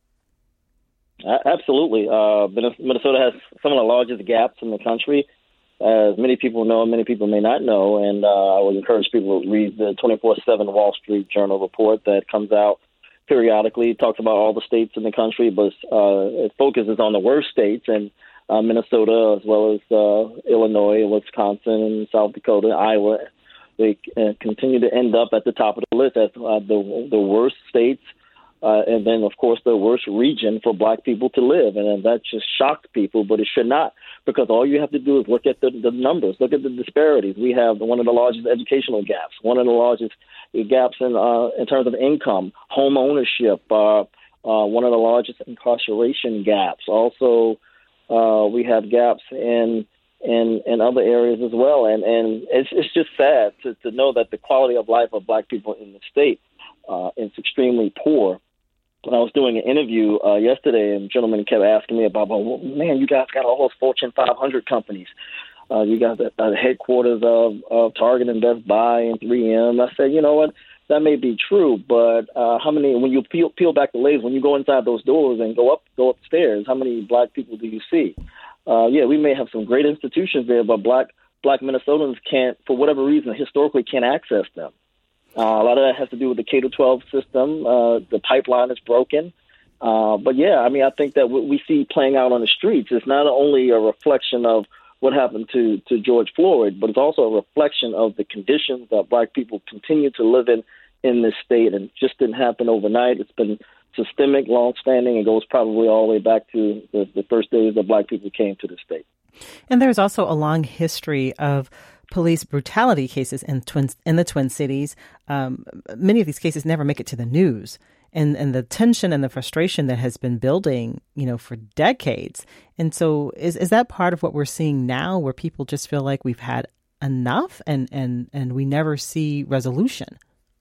Absolutely. Uh, Minnesota has some of the largest gaps in the country. As many people know, many people may not know, and uh, I would encourage people to read the twenty-four seven Wall Street Journal report that comes out periodically. It talks about all the states in the country, but uh, it focuses on the worst states, and uh, Minnesota, as well as uh, Illinois, Wisconsin, South Dakota, Iowa. They uh, continue to end up at the top of the list as uh, the the worst states, uh, and then, of course, the worst region for Black people to live. And that just shocked people, but it should not. Because all you have to do is look at the, the numbers, look at the disparities. We have one of the largest educational gaps, one of the largest gaps in uh, in terms of income, home ownership, uh, uh, one of the largest incarceration gaps. Also, uh, we have gaps in in in other areas as well. And and it's it's just sad to, to know that the quality of life of Black people in the state uh, is extremely poor. When I was doing an interview uh, yesterday, and a gentleman kept asking me about, well, man, you guys got all those Fortune five hundred companies. Uh, you got the uh, headquarters of, of Target and Best Buy and three M. I said, you know what, that may be true, but uh, how many, when you peel, peel back the layers, when you go inside those doors and go up, go upstairs, how many Black people do you see? Uh, yeah, we may have some great institutions there, but Black Black Minnesotans can't, for whatever reason, historically can't access them. Uh, a lot of that has to do with the K through twelve system. Uh, the pipeline is broken. Uh, but, yeah, I mean, I think that what we see playing out on the streets is not only a reflection of what happened to, to George Floyd, but it's also a reflection of the conditions that Black people continue to live in in this state. And it just didn't happen overnight. It's been systemic, longstanding, and goes probably all the way back to the, the first days that Black people came to the state. And there's also a long history of police brutality cases in twin in the Twin Cities. Um, many of these cases never make it to the news, and and the tension and the frustration that has been building, you know, for decades. And so, is is that part of what we're seeing now, where people just feel like we've had enough, and and and we never see resolution?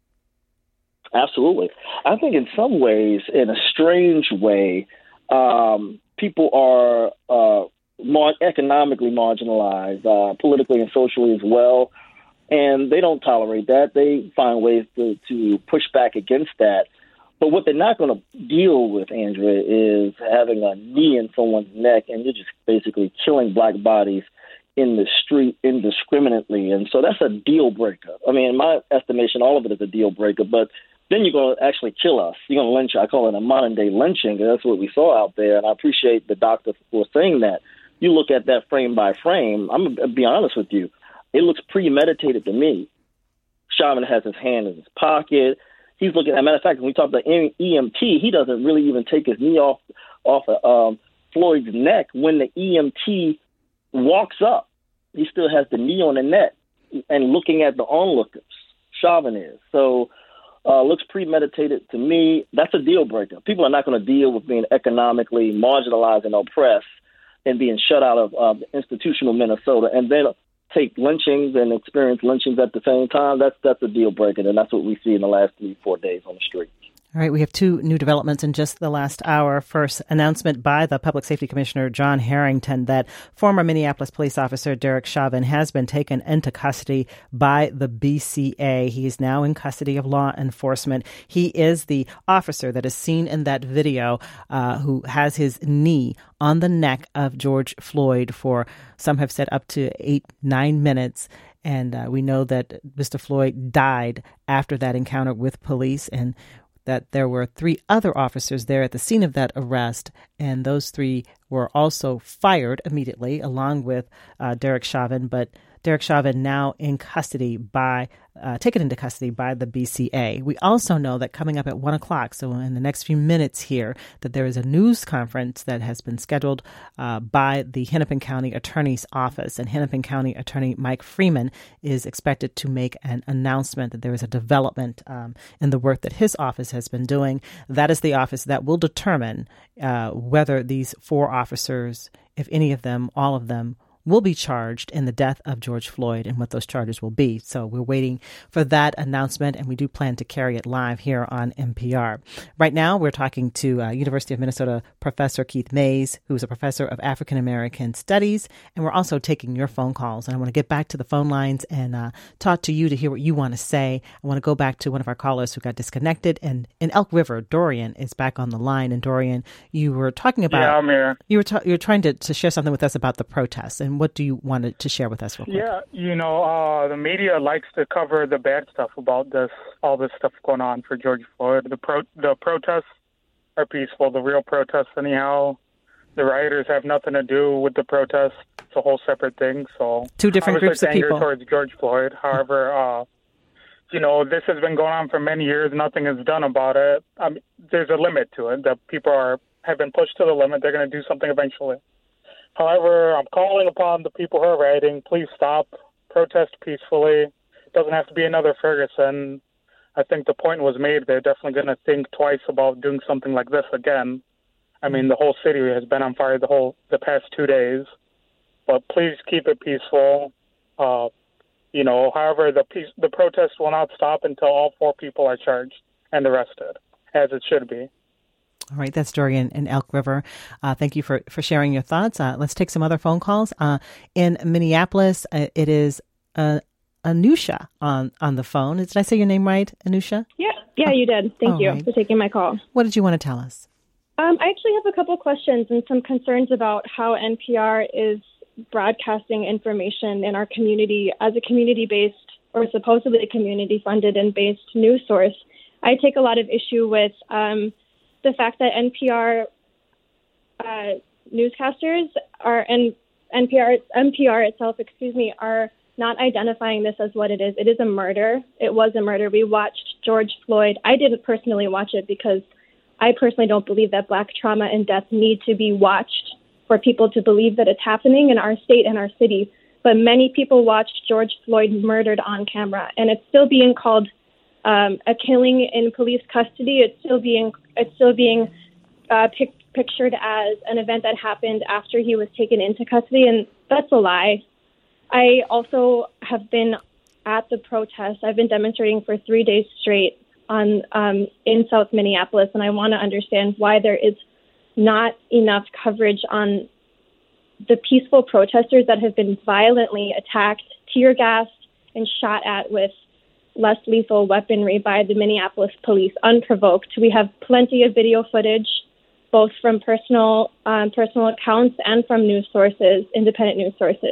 Absolutely, I think in some ways, in a strange way, um, people are. Uh, More economically marginalized, uh, politically and socially as well, and they don't tolerate that. They find ways to, to push back against that. But what they're not going to deal with, Andrea, is having a knee in someone's neck and you're just basically killing Black bodies in the street indiscriminately. And so that's a deal breaker. I mean, in my estimation, all of it is a deal breaker. But then you're going to actually kill us. You're going to lynch. I call it a modern day lynching. And that's what we saw out there. And I appreciate the doctor for saying that. You look at that frame by frame. I'm going to be honest with you. It looks premeditated to me. Chauvin has his hand in his pocket. He's looking. As a matter of fact, when we talk about E M T, he doesn't really even take his knee off off of um, Floyd's neck when the E M T walks up. He still has the knee on the neck and looking at the onlookers. Chauvin is. So uh, looks premeditated to me. That's a deal breaker. People are not going to deal with being economically marginalized and oppressed and being shut out of uh, institutional Minnesota and then take lynchings and experience lynchings at the same time. That's that's a deal breaker, and that's what we see in the last three, four days on the street. All right, we have two new developments in just the last hour. First, announcement by the Public Safety Commissioner, John Harrington, that former Minneapolis police officer Derek Chauvin has been taken into custody by the B C A. He is now in custody of law enforcement. He is the officer that is seen in that video uh, who has his knee on the neck of George Floyd for, some have said, up to eight, nine minutes. And uh, we know that Mister Floyd died after that encounter with police, and that there were three other officers there at the scene of that arrest, and those three were also fired immediately, along with uh, Derek Chauvin. But Derek Chauvin now in custody by, uh, taken into custody by the B C A. We also know that coming up at one o'clock, so in the next few minutes here, that there is a news conference that has been scheduled uh, by the Hennepin County Attorney's Office. And Hennepin County Attorney Mike Freeman is expected to make an announcement that there is a development um, in the work that his office has been doing. That is the office that will determine uh, whether these four officers, if any of them, all of them, will be charged in the death of George Floyd and what those charges will be. So we're waiting for that announcement, and we do plan to carry it live here on N P R. Right now, we're talking to uh, University of Minnesota Professor Keith Mayes, who's a professor of African American Studies, and we're also taking your phone calls. And I want to get back to the phone lines and uh, talk to you to hear what you want to say. I want to go back to one of our callers who got disconnected, and in Elk River, Dorian is back on the line. And Dorian, you were talking about yeah, I'm here. You were ta- you were trying to, to share something with us about the protests. And what do you want to share with us real quick? Yeah, you know, uh, the media likes to cover the bad stuff about this, all this stuff going on for George Floyd. The pro- the protests are peaceful, the real protests anyhow. The rioters have nothing to do with the protests. It's a whole separate thing. So two different groups of anger people towards George Floyd. However, uh, you know, this has been going on for many years. Nothing is done about it. I mean, there's a limit to it. The people are have been pushed to the limit. They're going to do something eventually. However, I'm calling upon the people who are rioting, please stop, protest peacefully. It doesn't have to be another Ferguson. I think the point was made. They're definitely going to think twice about doing something like this again. I mean, the whole city has been on fire the whole the past two days. But please keep it peaceful. Uh, you know, however, the peace, the protest will not stop until all four people are charged and arrested, as it should be. All right, that's Dorian in Elk River. Uh, thank you for, for sharing your thoughts. Uh, let's take some other phone calls. Uh, in Minneapolis, uh, it is uh, Anusha on, on the phone. Did I say your name right, Anusha? Yeah, yeah, you did. Thank you right. for taking my call. What did you want to tell us? Um, I actually have a couple questions and some concerns about how N P R is broadcasting information in our community as a community-based or supposedly community-funded and based news source. I take a lot of issue with um, the fact that N P R uh, newscasters are and N P R N P R itself, excuse me, are not identifying this as what it is. It is a murder. It was a murder. We watched George Floyd. I didn't personally watch it because I personally don't believe that Black trauma and death need to be watched for people to believe that it's happening in our state and our city. But many people watched George Floyd murdered on camera, and it's still being called Um, a killing in police custody. It's still being it's still being uh, pic- pictured as an event that happened after he was taken into custody, and that's a lie. I also have been at the protest. I've been demonstrating for three days straight on um, in South Minneapolis, and I want to understand why there is not enough coverage on the peaceful protesters that have been violently attacked, tear gassed, and shot at with less lethal weaponry by the Minneapolis police, unprovoked. We have plenty of video footage, both from personal um, personal accounts and from news sources, independent news sources. So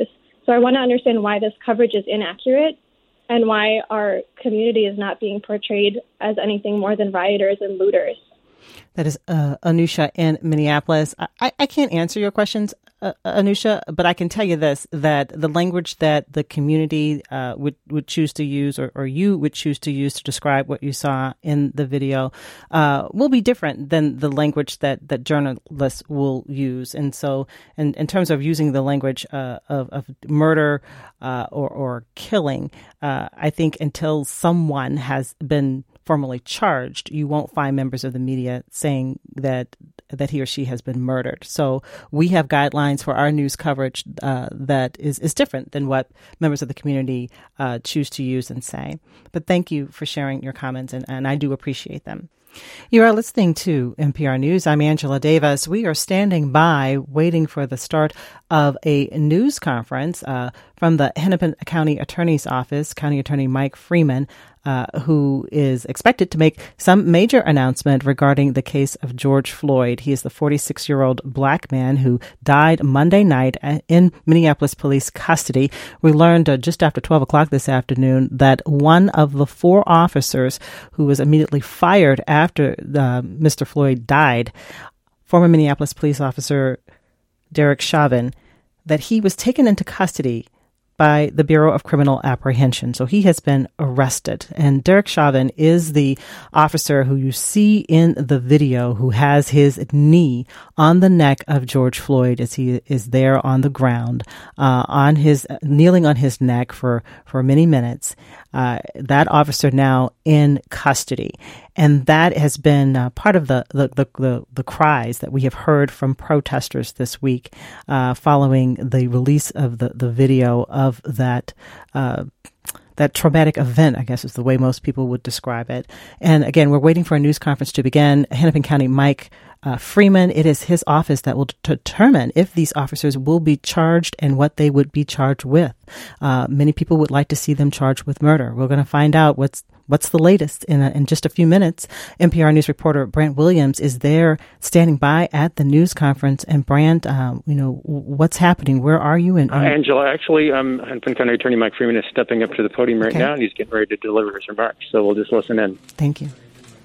So I want to understand why this coverage is inaccurate and why our community is not being portrayed as anything more than rioters and looters. That is uh, Anusha in Minneapolis. I, I can't answer your questions, uh, Anusha, but I can tell you this, that the language that the community uh, would, would choose to use or, or you would choose to use to describe what you saw in the video uh, will be different than the language that, that journalists will use. And so in, in terms of using the language uh, of, of murder uh, or, or killing, uh, I think until someone has been formally charged, you won't find members of the media saying that that he or she has been murdered. So we have guidelines for our news coverage uh, that is, is different than what members of the community uh, choose to use and say. But thank you for sharing your comments, and, and I do appreciate them. You are listening to N P R News. I'm Angela Davis. We are standing by waiting for the start of a news conference uh, from the Hennepin County Attorney's Office, County Attorney Mike Freeman, uh, who is expected to make some major announcement regarding the case of George Floyd. He is the forty-six-year-old black man who died Monday night in Minneapolis police custody. We learned uh, just after twelve o'clock this afternoon that one of the four officers who was immediately fired after uh, Mister Floyd died, former Minneapolis police officer Derek Chauvin, that he was taken into custody by the Bureau of Criminal Apprehension. So he has been arrested. And Derek Chauvin is the officer who you see in the video who has his knee on the neck of George Floyd as he is there on the ground, uh, on his kneeling on his neck for, for many minutes. Uh, that officer now in custody. And that has been uh, part of the, the, the, the, the cries that we have heard from protesters this week uh, following the release of the, the video of that uh, that traumatic event, I guess is the way most people would describe it. And again, we're waiting for a news conference to begin. Hennepin County Mike Uh, Freeman, it is his office that will d- determine if these officers will be charged and what they would be charged with. Uh, many people would like to see them charged with murder. We're going to find out what's what's the latest in, a, in just a few minutes. N P R News reporter Brant Williams is there standing by at the news conference. And Brant, um, you know, what's happening? Where are you? And uh, Angela, actually, um, Hennepin County Attorney Mike Freeman is stepping up to the podium right okay. now, and he's getting ready to deliver his remarks. So we'll just listen in. Thank you.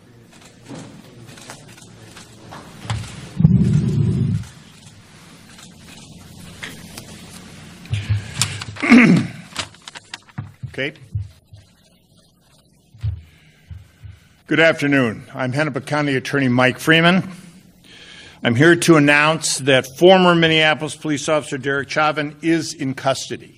Okay. Good afternoon. I'm Hennepin County Attorney Mike Freeman. I'm here to announce that former Minneapolis police officer Derek Chauvin is in custody.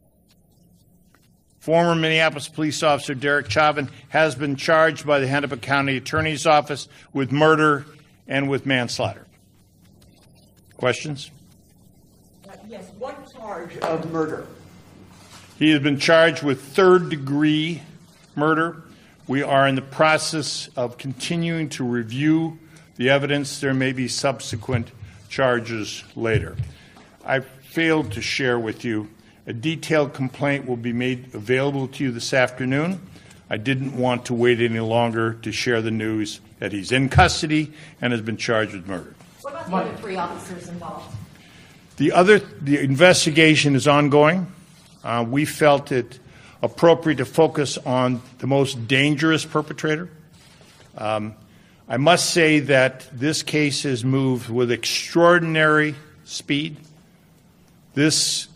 Former Minneapolis police officer Derek Chauvin has been charged by the Hennepin County Attorney's Office with murder and with manslaughter. Questions? Yes, what charge of murder? He has been charged with third-degree murder. We are in the process of continuing to review the evidence. There may be subsequent charges later. I failed to share with you a detailed complaint will be made available to you this afternoon. I didn't want to wait any longer to share the news that he's in custody and has been charged with murder. What about the other three officers involved? The other, the investigation is ongoing. Uh, we felt it appropriate to focus on the most dangerous perpetrator. Um, I must say that this case has moved with extraordinary speed. This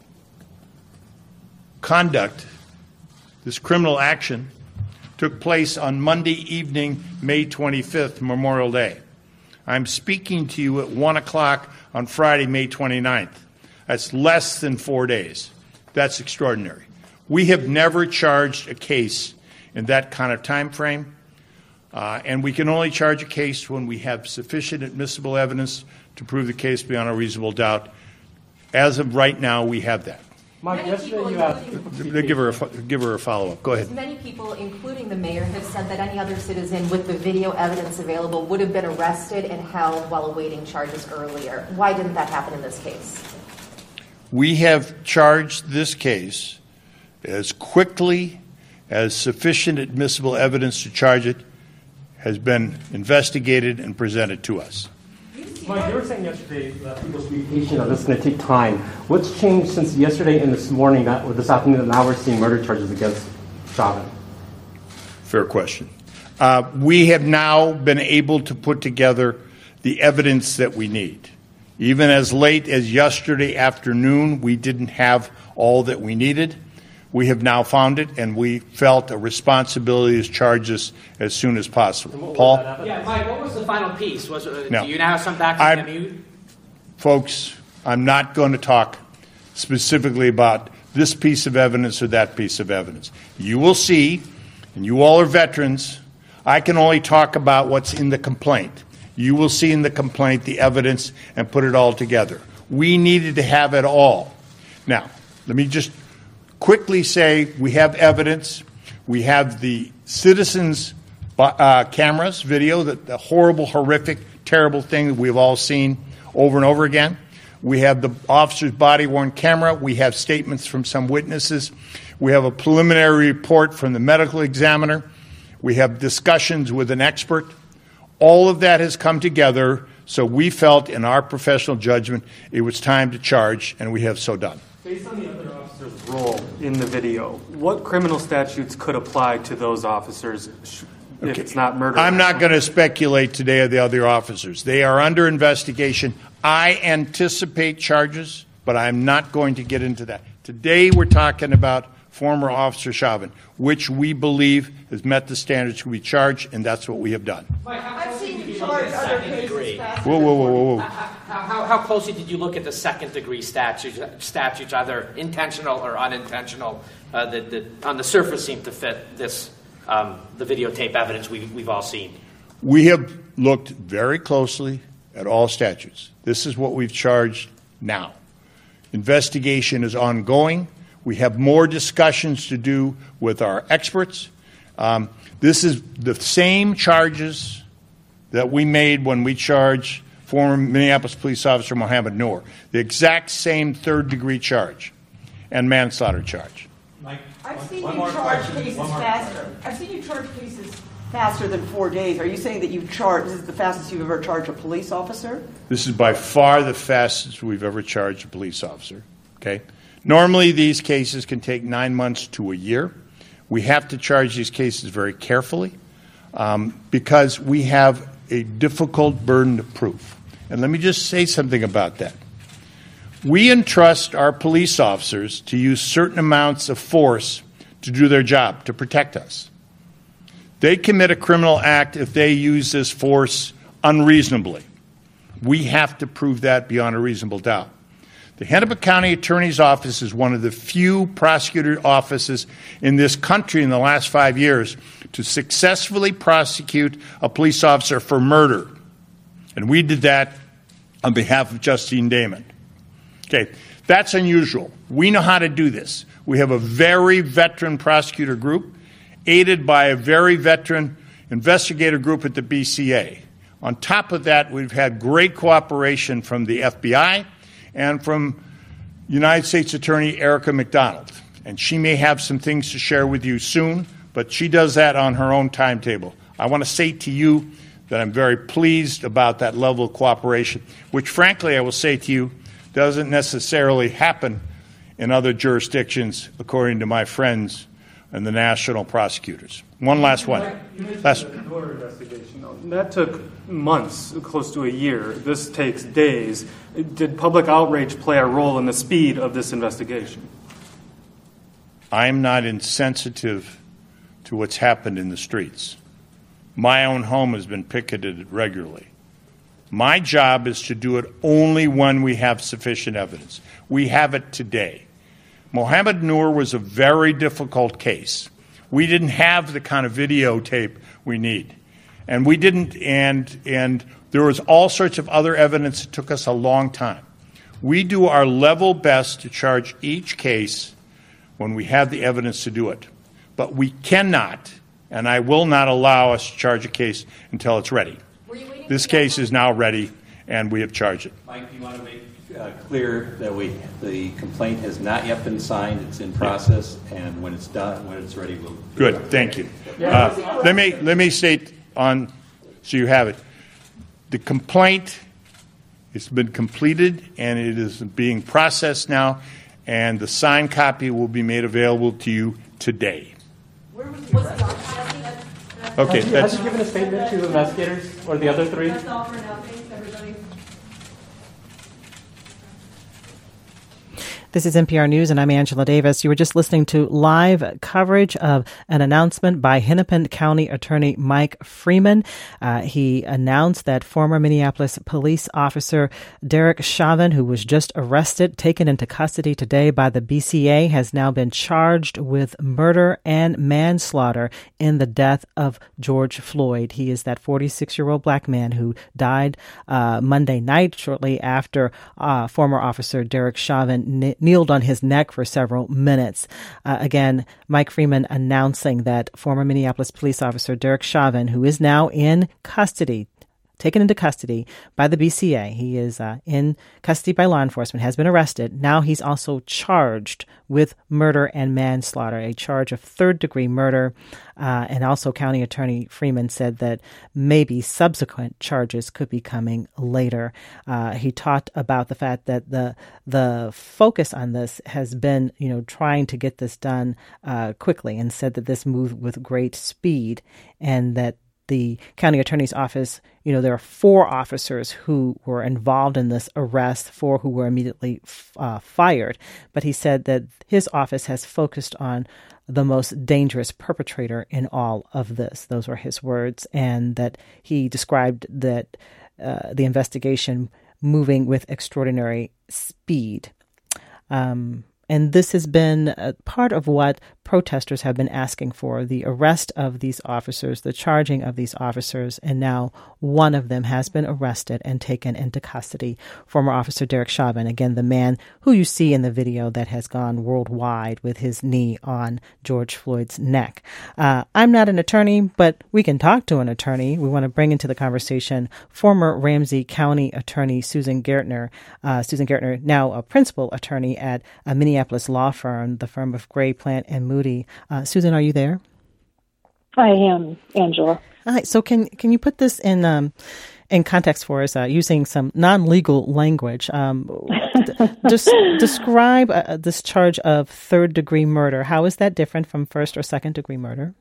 conduct, this criminal action, took place on Monday evening, May twenty-fifth, Memorial Day. I'm speaking to you at one o'clock on Friday, May twenty-ninth. That's less than four days. That's extraordinary. We have never charged a case in that kind of time frame, uh, and we can only charge a case when we have sufficient admissible evidence to prove the case beyond a reasonable doubt. As of right now, we have that. Mike, yesterday you have... Give her a, give her a follow-up. Go ahead. Many people, including the mayor, have said that any other citizen with the video evidence available would have been arrested and held while awaiting charges earlier. Why didn't that happen in this case? We have charged this case as quickly as sufficient admissible evidence to charge it has been investigated and presented to us. Do you Mike, you were saying yesterday that people should be patient and this is going to take time. What's changed since yesterday and this morning, that, or this afternoon, that now we're seeing murder charges against Chauvin? Fair question. Uh, we have now been able to put together the evidence that we need. Even as late as yesterday afternoon, we didn't have all that we needed. We have now found it, and we felt a responsibility to charge this as soon as possible. Paul? Yeah, Mike, what was the final piece? Was uh, No. Do you now have some back from M U? Folks, I'm not going to talk specifically about this piece of evidence or that piece of evidence. You will see, and you all are veterans, I can only talk about what's in the complaint. You will see in the complaint the evidence and put it all together. We needed to have it all. Now, let me just quickly say we have evidence. We have the citizens' uh, cameras, video, the, the horrible, horrific, terrible thing that we've all seen over and over again. We have the officer's body-worn camera. We have statements from some witnesses. We have a preliminary report from the medical examiner. We have discussions with an expert. All of that has come together, so we felt in our professional judgment it was time to charge, and we have so done. Based on the other officer's role in the video, what criminal statutes could apply to those officers if Okay. it's not murder? I'm not going to speculate today of the other officers. They are under investigation. I anticipate charges, but I'm not going to get into that. Today we're talking about former Officer Chauvin, which we believe has met the standards to be charged, and that's what we have done. Mike, I've seen you charge other cases faster. Whoa, whoa, whoa, whoa, whoa. How, how, how closely did you look at the second-degree statutes, statutes, either intentional or unintentional, uh, that, that on the surface seem to fit this, um, the videotape evidence we, we've all seen? We have looked very closely at all statutes. This is what we've charged now. Investigation is ongoing. We have more discussions to do with our experts. Um, this is the same charges that we made when we charged former Minneapolis police officer Mohammed Noor. The exact same third-degree charge and manslaughter charge. Mike, I've seen you charge cases faster. I've seen you charge cases faster than four days. Are you saying that you've charged, this is the fastest you've ever charged a police officer? This is by far the fastest we've ever charged a police officer. Okay? Normally, these cases can take nine months to a year. We have to charge these cases very carefully um, because we have a difficult burden of proof. And let me just say something about that. We entrust our police officers to use certain amounts of force to do their job, to protect us. They commit a criminal act if they use this force unreasonably. We have to prove that beyond a reasonable doubt. The Hennepin County Attorney's Office is one of the few prosecutor offices in this country in the last five years to successfully prosecute a police officer for murder. And we did that on behalf of Justine Damon. Okay, that's unusual. We know how to do this. We have a very veteran prosecutor group, aided by a very veteran investigator group at the B C A. On top of that, we've had great cooperation from the F B I and from United States Attorney Erica McDonald. And she may have some things to share with you soon, but she does that on her own timetable. I want to say to you that I'm very pleased about that level of cooperation, which frankly I will say to you doesn't necessarily happen in other jurisdictions, according to my friends and the national prosecutors. One last one. Last. That took months, close to a year. This takes days. Did public outrage play a role in the speed of this investigation? I'm not insensitive to what's happened in the streets. My own home has been picketed regularly. My job is to do it only when we have sufficient evidence. We have it today. Mohammed Noor was a very difficult case. We didn't have the kind of videotape we need. And we didn't, and, and there was all sorts of other evidence that took us a long time. We do our level best to charge each case when we have the evidence to do it. But we cannot, and I will not allow us to charge a case until it's ready. This case is now ready, and we have charged it. Mike, do you want to make uh, clear that we the complaint has not yet been signed? It's in process, and when it's done, when it's ready, we'll. Good, thank you. Uh, let me let me state on, so you have it. The complaint It's been completed, and it is being processed now, and the signed copy will be made available to you today. Where was the Okay, has, that's... has he given a statement to the investigators or the other three? That's all for now. Thanks, everybody. This is N P R News, and I'm Angela Davis. You were just listening to live coverage of an announcement by Hennepin County Attorney Mike Freeman. Uh, he announced that former Minneapolis police officer Derek Chauvin, who was just arrested, taken into custody today by the B C A, has now been charged with murder and manslaughter in the death of George Floyd. He is that forty-six-year-old black man who died uh, Monday night shortly after uh, former officer Derek Chauvin n- kneeled on his neck for several minutes. Uh, again, Mike Freeman announcing that former Minneapolis police officer Derek Chauvin, who is now in custody, taken into custody by the B C A. He is uh, in custody by law enforcement, has been arrested. Now he's also charged with murder and manslaughter, a charge of third-degree murder. Uh, and also County Attorney Freeman said that maybe subsequent charges could be coming later. Uh, he talked about the fact that the the focus on this has been, you know, trying to get this done uh, quickly, and said that this moved with great speed, and that the county attorney's office, you know, there are four officers who were involved in this arrest, four who were immediately uh, fired. But he said that his office has focused on the most dangerous perpetrator in all of this. Those were his words, and that he described that uh, the investigation moving with extraordinary speed. Um, And this has been a part of what protesters have been asking for, the arrest of these officers, the charging of these officers, and now one of them has been arrested and taken into custody. Former Officer Derek Chauvin, again, the man who you see in the video that has gone worldwide with his knee on George Floyd's neck. Uh, I'm not an attorney, but we can talk to an attorney. We want to bring into the conversation former Ramsey County Attorney Susan Gertner. Uh, Susan Gertner, now a principal attorney at a Minneapolis law firm, the firm of Gray, Plant, and Moody. Uh, Susan, are you there? I am, Angela. All right. So can can you put this in um, in context for us uh, using some non-legal language? Um, just describe uh, this charge of third-degree murder. How is that different from first or second-degree murder?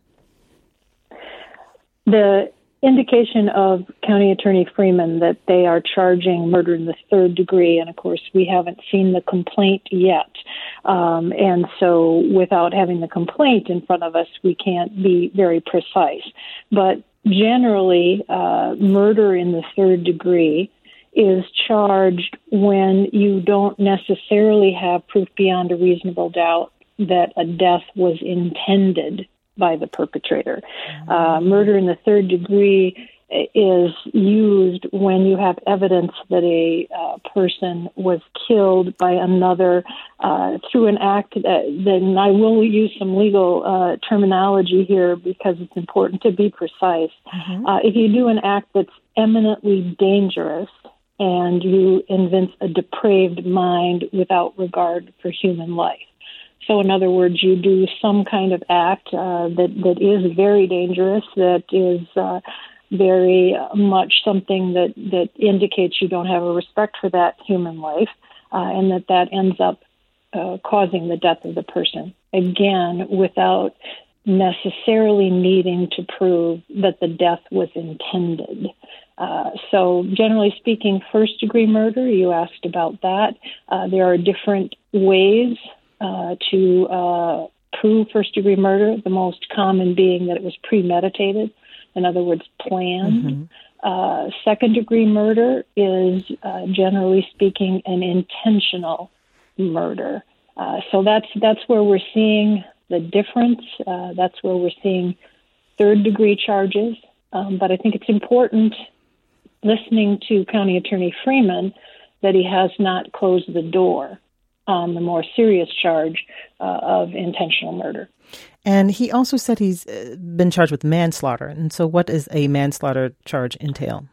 The indication of County Attorney Freeman that they are charging murder in the third degree, and of course we haven't seen the complaint yet. Um, and so without having the complaint in front of us, we can't be very precise. But generally, uh, murder in the third degree is charged when you don't necessarily have proof beyond a reasonable doubt that a death was intended by the perpetrator. Uh, murder in the third degree is used when you have evidence that a uh, person was killed by another uh, through an act that, then I will use some legal uh, terminology here because it's important to be precise. Mm-hmm. Uh, if you do an act that's eminently dangerous and you evince a depraved mind without regard for human life. So, in other words, you do some kind of act uh, that, that is very dangerous, that is uh, very much something that, that indicates you don't have a respect for that human life, uh, and that that ends up uh, causing the death of the person. Again, without necessarily needing to prove that the death was intended. Uh, so, generally speaking, first-degree murder, you asked about that. Uh, there are different ways Uh, to uh, prove first-degree murder, the most common being that it was premeditated, in other words, planned. Mm-hmm. Uh, second-degree murder is, uh, generally speaking, an intentional murder. Uh, so that's that's where we're seeing the difference. Uh, that's where we're seeing third-degree charges. Um, but I think it's important, listening to County Attorney Freeman, that he has not closed the door on the more serious charge uh, of intentional murder. And he also said he's been charged with manslaughter. And so what does a manslaughter charge entail?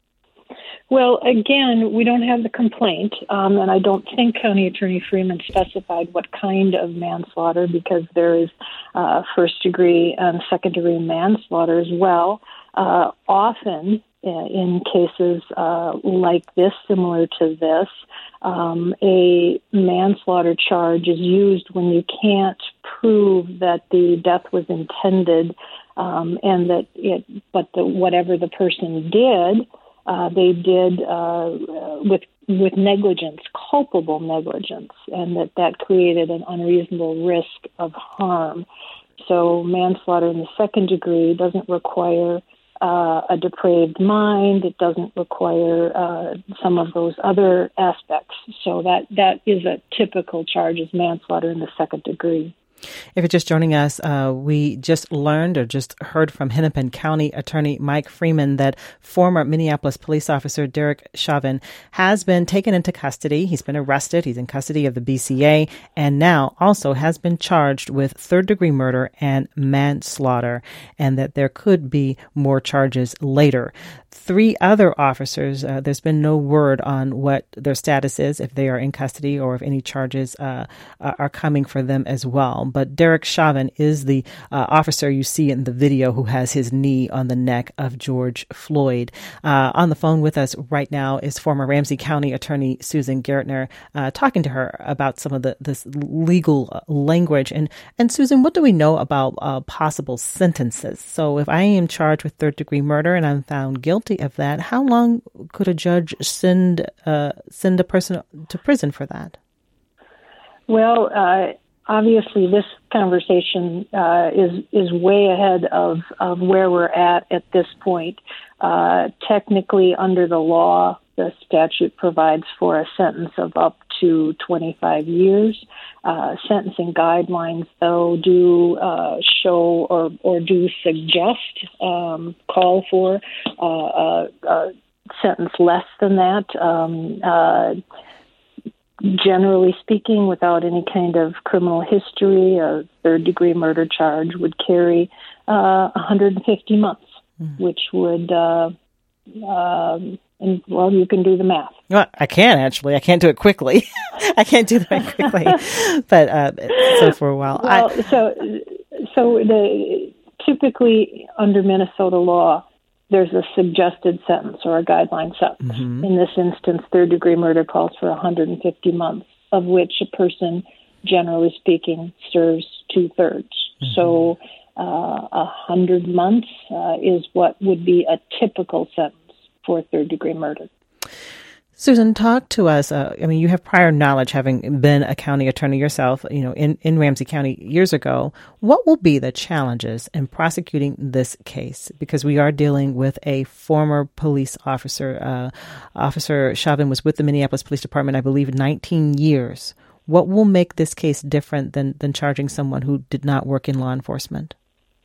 Well, again, we don't have the complaint, um, and I don't think County Attorney Freeman specified what kind of manslaughter, because there is uh, first-degree and second-degree manslaughter as well. Uh, often uh, in cases uh, like this, similar to this. Um, a manslaughter charge is used when you can't prove that the death was intended, um, and that it, but the, whatever the person did, uh, they did uh, with with negligence, culpable negligence, and that that created an unreasonable risk of harm. So manslaughter in the second degree doesn't require uh, a depraved mind. It doesn't require uh, some of those other aspects. So that, that is a typical charge, is manslaughter in the second degree. If you're just joining us, uh, we just learned or just heard from Hennepin County Attorney Mike Freeman that former Minneapolis police officer Derek Chauvin has been taken into custody. He's been arrested. He's in custody of the B C A and now also has been charged with third-degree murder and manslaughter, and that there could be more charges later. Three other officers, uh, there's been no word on what their status is, if they are in custody or if any charges uh, are coming for them as well. But Derek Chauvin is the uh, officer you see in the video who has his knee on the neck of George Floyd. Uh, on the phone with us right now is former Ramsey County Attorney Susan Gertner, uh, talking to her about some of the this legal language. And, and Susan, what do we know about uh, possible sentences? So if I am charged with third-degree murder and I'm found guilty of that, how long could a judge send uh, send a person to prison for that? Well, uh, obviously, this conversation uh, is is way ahead of, of where we're at at this point. Uh, technically, under the law, the statute provides for a sentence of up to twenty-five years. Uh, sentencing guidelines, though, do uh, show or, or do suggest, um, call for uh, a, a sentence less than that. Um, uh, generally speaking, without any kind of criminal history, a third-degree murder charge would carry uh, one hundred fifty months, mm-hmm. which would... Uh, um, And, well, you can do the math. Well, I can, actually. I can't do it quickly. I can't do that quickly. But uh, so for a while. Well, I, so, so the typically under Minnesota law, there's a suggested sentence or a guideline sentence. Mm-hmm. In this instance, third-degree murder calls for one hundred fifty months, of which a person, generally speaking, serves two-thirds. Mm-hmm. So uh, one hundred months uh, is what would be a typical sentence for third-degree murder. Susan, talk to us. Uh, I mean, you have prior knowledge, having been a county attorney yourself, you know, in, in Ramsey County years ago. What will be the challenges in prosecuting this case? Because we are dealing with a former police officer. Uh, Officer Chauvin was with the Minneapolis Police Department, I believe, nineteen years. What will make this case different than, than charging someone who did not work in law enforcement?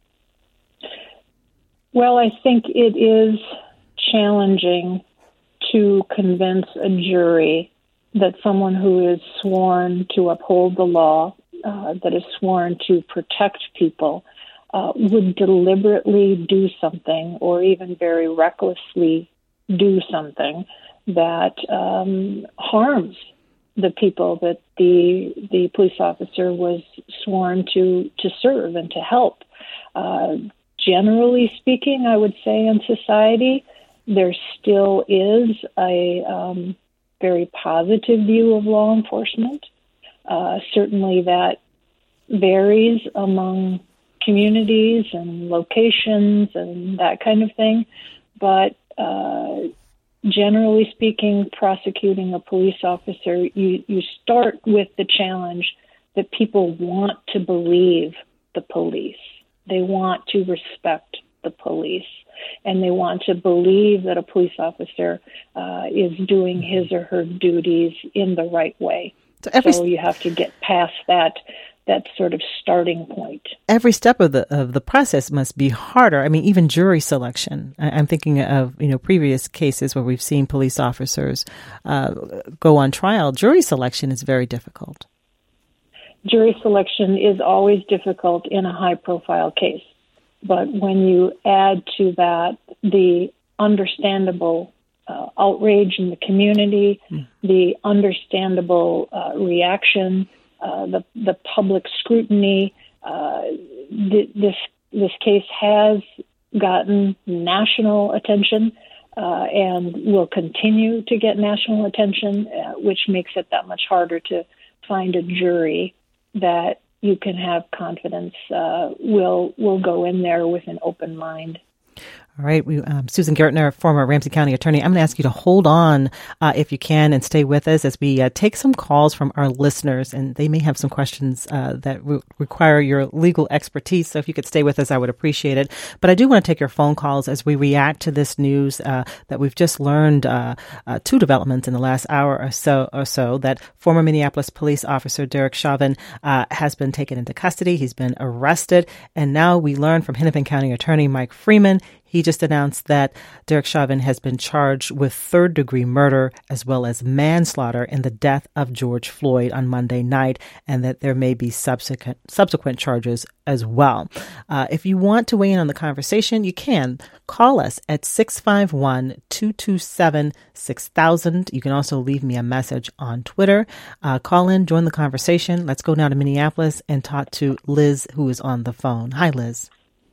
Well, I think it is challenging to convince a jury that someone who is sworn to uphold the law, uh, that is sworn to protect people, uh, would deliberately do something or even very recklessly do something that um, harms the people that the the police officer was sworn to, to serve and to help. Uh, generally speaking, I would say in society, there still is a um, very positive view of law enforcement. Uh, certainly that varies among communities and locations and that kind of thing. But uh, generally speaking, prosecuting a police officer, you, you start with the challenge that people want to believe the police. They want to respect the police. And they want to believe that a police officer uh, is doing his or her duties in the right way. So, every, so you have to get past that that sort of starting point. Every step of the of the process must be harder. I mean, even jury selection. I, I'm thinking of you know previous cases where we've seen police officers uh, go on trial. Jury selection is very difficult. Jury selection is always difficult in a high-profile case. But when you add to that the understandable uh, outrage in the community, mm. the understandable uh, reaction, uh, the the public scrutiny, uh, th- this this case has gotten national attention. uh, and will continue to get national attention, uh, which makes it that much harder to find a jury that you can have confidence uh, will will go in there with an open mind. All right. We, um, Susan Gertner, former Ramsey County attorney, I'm going to ask you to hold on uh, if you can and stay with us as we uh, take some calls from our listeners, and they may have some questions uh, that re- require your legal expertise. So if you could stay with us, I would appreciate it. But I do want to take your phone calls as we react to this news uh, that we've just learned, uh, uh, two developments in the last hour or so, or so that former Minneapolis police officer Derek Chauvin uh, has been taken into custody. He's been arrested. And now we learn from Hennepin County attorney Mike Freeman, he just announced that Derek Chauvin has been charged with third-degree murder as well as manslaughter in the death of George Floyd on Monday night, and that there may be subsequent subsequent charges as well. Uh, if you want to weigh in on the conversation, you can call us at six five one, two two seven, six thousand. You can also leave me a message on Twitter. Uh, call in, join the conversation. Let's go now to Minneapolis and talk to Liz, who is on the phone. Hi, Liz.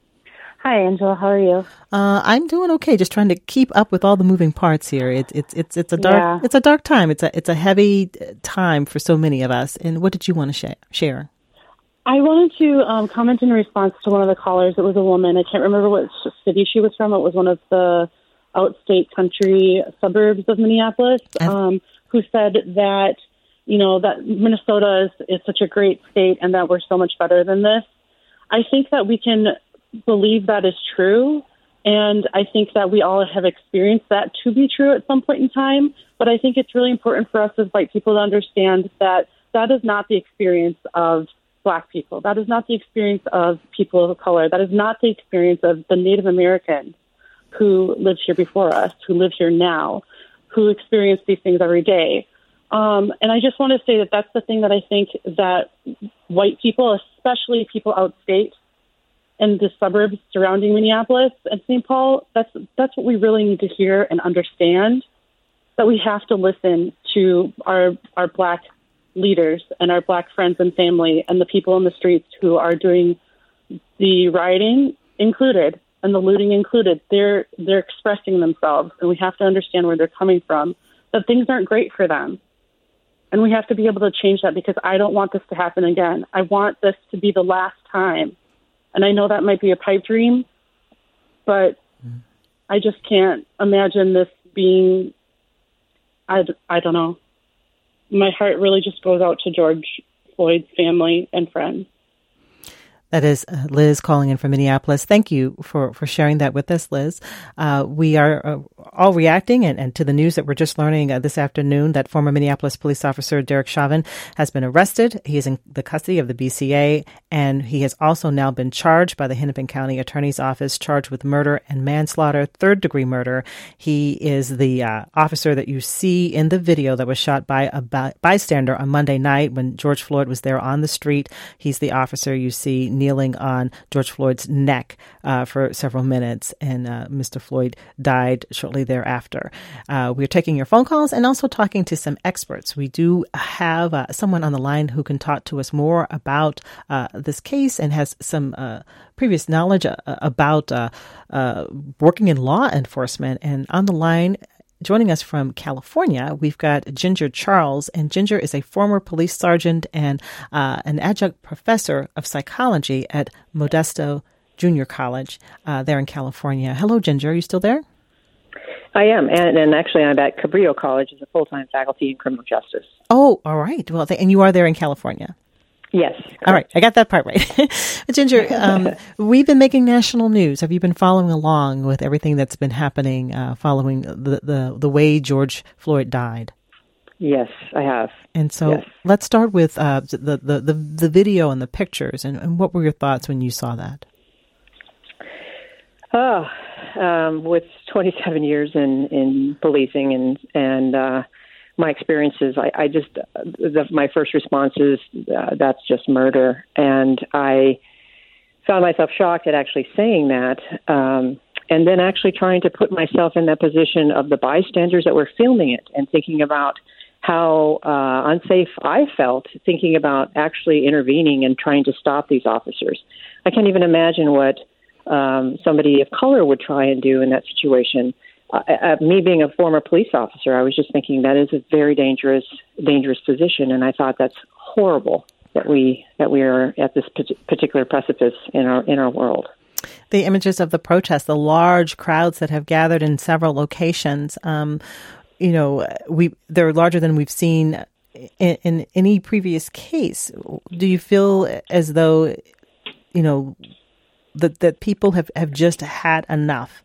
Hi, Angela. How are you? Uh, I'm doing okay. Just trying to keep up with all the moving parts here. It's it's it's it's a dark Yeah. it's a dark time. It's a it's a heavy time for so many of us. And what did you want to sh- share? I wanted to um, comment in response to one of the callers. It was a woman. I can't remember what city she was from. It was one of the outstate country suburbs of Minneapolis, um, who said that, you know, that Minnesota is, is such a great state and that we're so much better than this. I think that we can believe that is true, and I think that we all have experienced that to be true at some point in time, but I think it's really important for us as white people to understand that that is not the experience of Black people. That is not the experience of people of color. That is not the experience of the Native Americans who lived here before us, who live here now, who experience these things every day. Um, and I just want to say that that's the thing that I think that white people, especially people outstate, and the suburbs surrounding Minneapolis and Saint Paul, that's that's what we really need to hear and understand, that we have to listen to our our Black leaders and our Black friends and family and the people in the streets who are doing the rioting included and the looting included. They're they're expressing themselves, and we have to understand where they're coming from, that things aren't great for them. And we have to be able to change that, because I don't want this to happen again. I want this to be the last time. And I know that might be a pipe dream, but I just can't imagine this being, I, I don't know. My heart really just goes out to George Floyd's family and friends. That is uh, Liz calling in from Minneapolis. Thank you for, for sharing that with us, Liz. Uh, we are uh, all reacting and, and to the news that we're just learning uh, this afternoon that former Minneapolis police officer Derek Chauvin has been arrested. He is in the custody of the B C A, and he has also now been charged by the Hennepin County Attorney's Office, charged with murder and manslaughter, third-degree murder. He is the uh, officer that you see in the video that was shot by a by- bystander on Monday night when George Floyd was there on the street. He's the officer you see kneeling on George Floyd's neck uh, for several minutes, and uh, Mister Floyd died shortly thereafter. Uh, we're taking your phone calls and also talking to some experts. We do have uh, someone on the line who can talk to us more about uh, this case and has some uh, previous knowledge uh, about uh, uh, working in law enforcement. And on the line, joining us from California, we've got Ginger Charles, and Ginger is a former police sergeant and uh, an adjunct professor of psychology at Modesto Junior College uh, there in California. Hello, Ginger. Are you still there? I am, and, and actually I'm at Cabrillo College as a full-time faculty in criminal justice. Oh, all right. Well, th- and you are there in California? Yes. All right. I got that part right. Ginger, um, we've been making national news. Have you been following along with everything that's been happening uh, following the, the, the way George Floyd died? Yes, I have. And so yes. Let's start with uh, the, the, the, the video and the pictures. And, and what were your thoughts when you saw that? Oh, um, with twenty-seven years in, in policing and, and uh, my experiences, I, I just, uh, the, my first response is uh, that's just murder. And I found myself shocked at actually saying that. Um, and then actually trying to put myself in that position of the bystanders that were filming it and thinking about how uh, unsafe I felt, thinking about actually intervening and trying to stop these officers. I can't even imagine what um, somebody of color would try and do in that situation. uh, me being a former police officer, I was just thinking that is a very dangerous, dangerous position, and I thought that's horrible that we that we are at this particular precipice in our in our world. The images of the protests, the large crowds that have gathered in several locations, um, you know, we they're larger than we've seen in, in any previous case. Do you feel as though, you know, that that people have, have just had enough?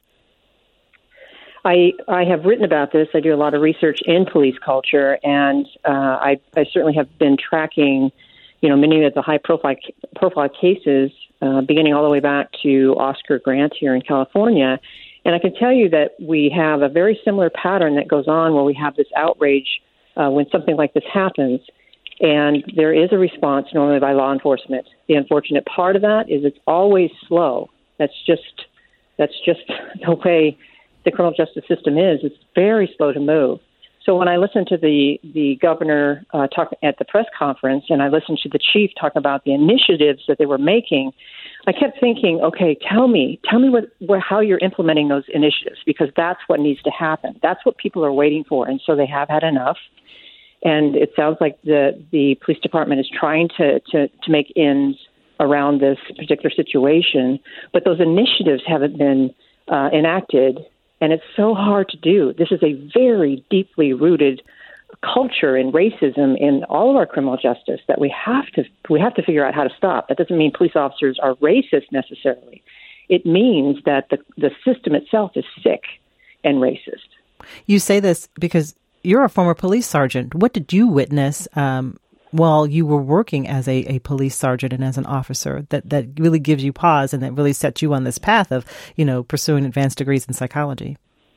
I I have written about this. I do a lot of research in police culture, and uh, I I certainly have been tracking, you know, many of the high profile profile cases, uh, beginning all the way back to Oscar Grant here in California. And I can tell you that we have a very similar pattern that goes on where we have this outrage uh, when something like this happens. And there is a response normally by law enforcement. The unfortunate part of that is it's always slow. That's just that's just the way the criminal justice system is. It's very slow to move. So when I listened to the, the governor uh, talk at the press conference, and I listened to the chief talk about the initiatives that they were making, I kept thinking, okay, tell me, tell me what, where, how you're implementing those initiatives, because that's what needs to happen. That's what people are waiting for. And so they have had enough. And it sounds like the, the police department is trying to, to, to make ends around this particular situation, but those initiatives haven't been uh, enacted. And it's so hard to do. This is a very deeply rooted culture in racism in all of our criminal justice that we have to we have to figure out how to stop. That doesn't mean police officers are racist necessarily. It means that the the system itself is sick and racist. You say this because you're a former police sergeant. What did you witness um, while you were working as a, a police sergeant and as an officer that, that really gives you pause and that really sets you on this path of, you know, pursuing advanced degrees in psychology?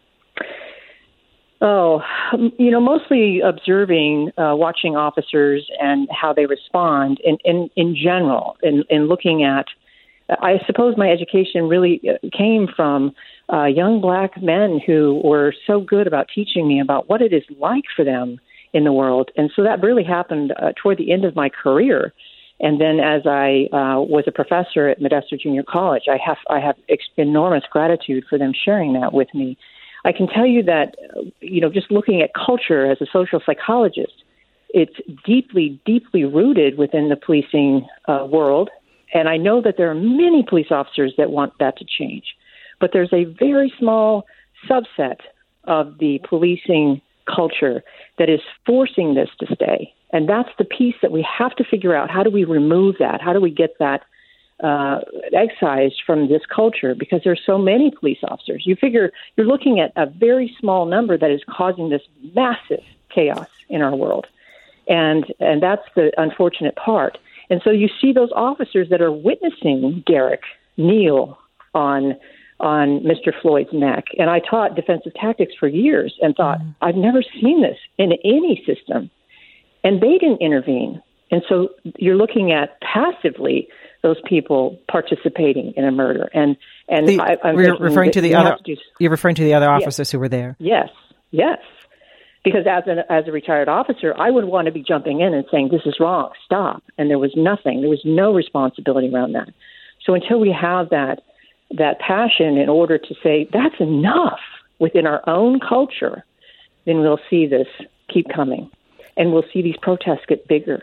Oh, you know, mostly observing, uh, watching officers and how they respond in, in, in general, and in, in looking at, I suppose my education really came from uh, young black men who were so good about teaching me about what it is like for them in the world. And so that really happened uh, toward the end of my career. And then as I uh, was a professor at Modesto Junior College, I have I have ex- enormous gratitude for them sharing that with me. I can tell you that, you know, just looking at culture as a social psychologist, it's deeply, deeply rooted within the policing uh, world. And I know that there are many police officers that want that to change. But there's a very small subset of the policing culture that is forcing this to stay. And that's the piece that we have to figure out. How do we remove that? How do we get that uh, excised from this culture? Because there's so many police officers. You figure you're looking at a very small number that is causing this massive chaos in our world. And and that's the unfortunate part. And so you see those officers that are witnessing Derek kneel on on Mister Floyd's neck. And I taught defensive tactics for years and thought, mm. I've never seen this in any system. And they didn't intervene. And so you're looking at passively those people participating in a murder. And and the, I, I'm you're referring to the other. Do, you're referring to the other officers yes, who were there. Yes, yes. Because as an as a retired officer, I would want to be jumping in and saying, this is wrong, stop. And there was nothing. There was no responsibility around that. So until we have that that passion in order to say, that's enough within our own culture, then we'll see this keep coming. And we'll see these protests get bigger.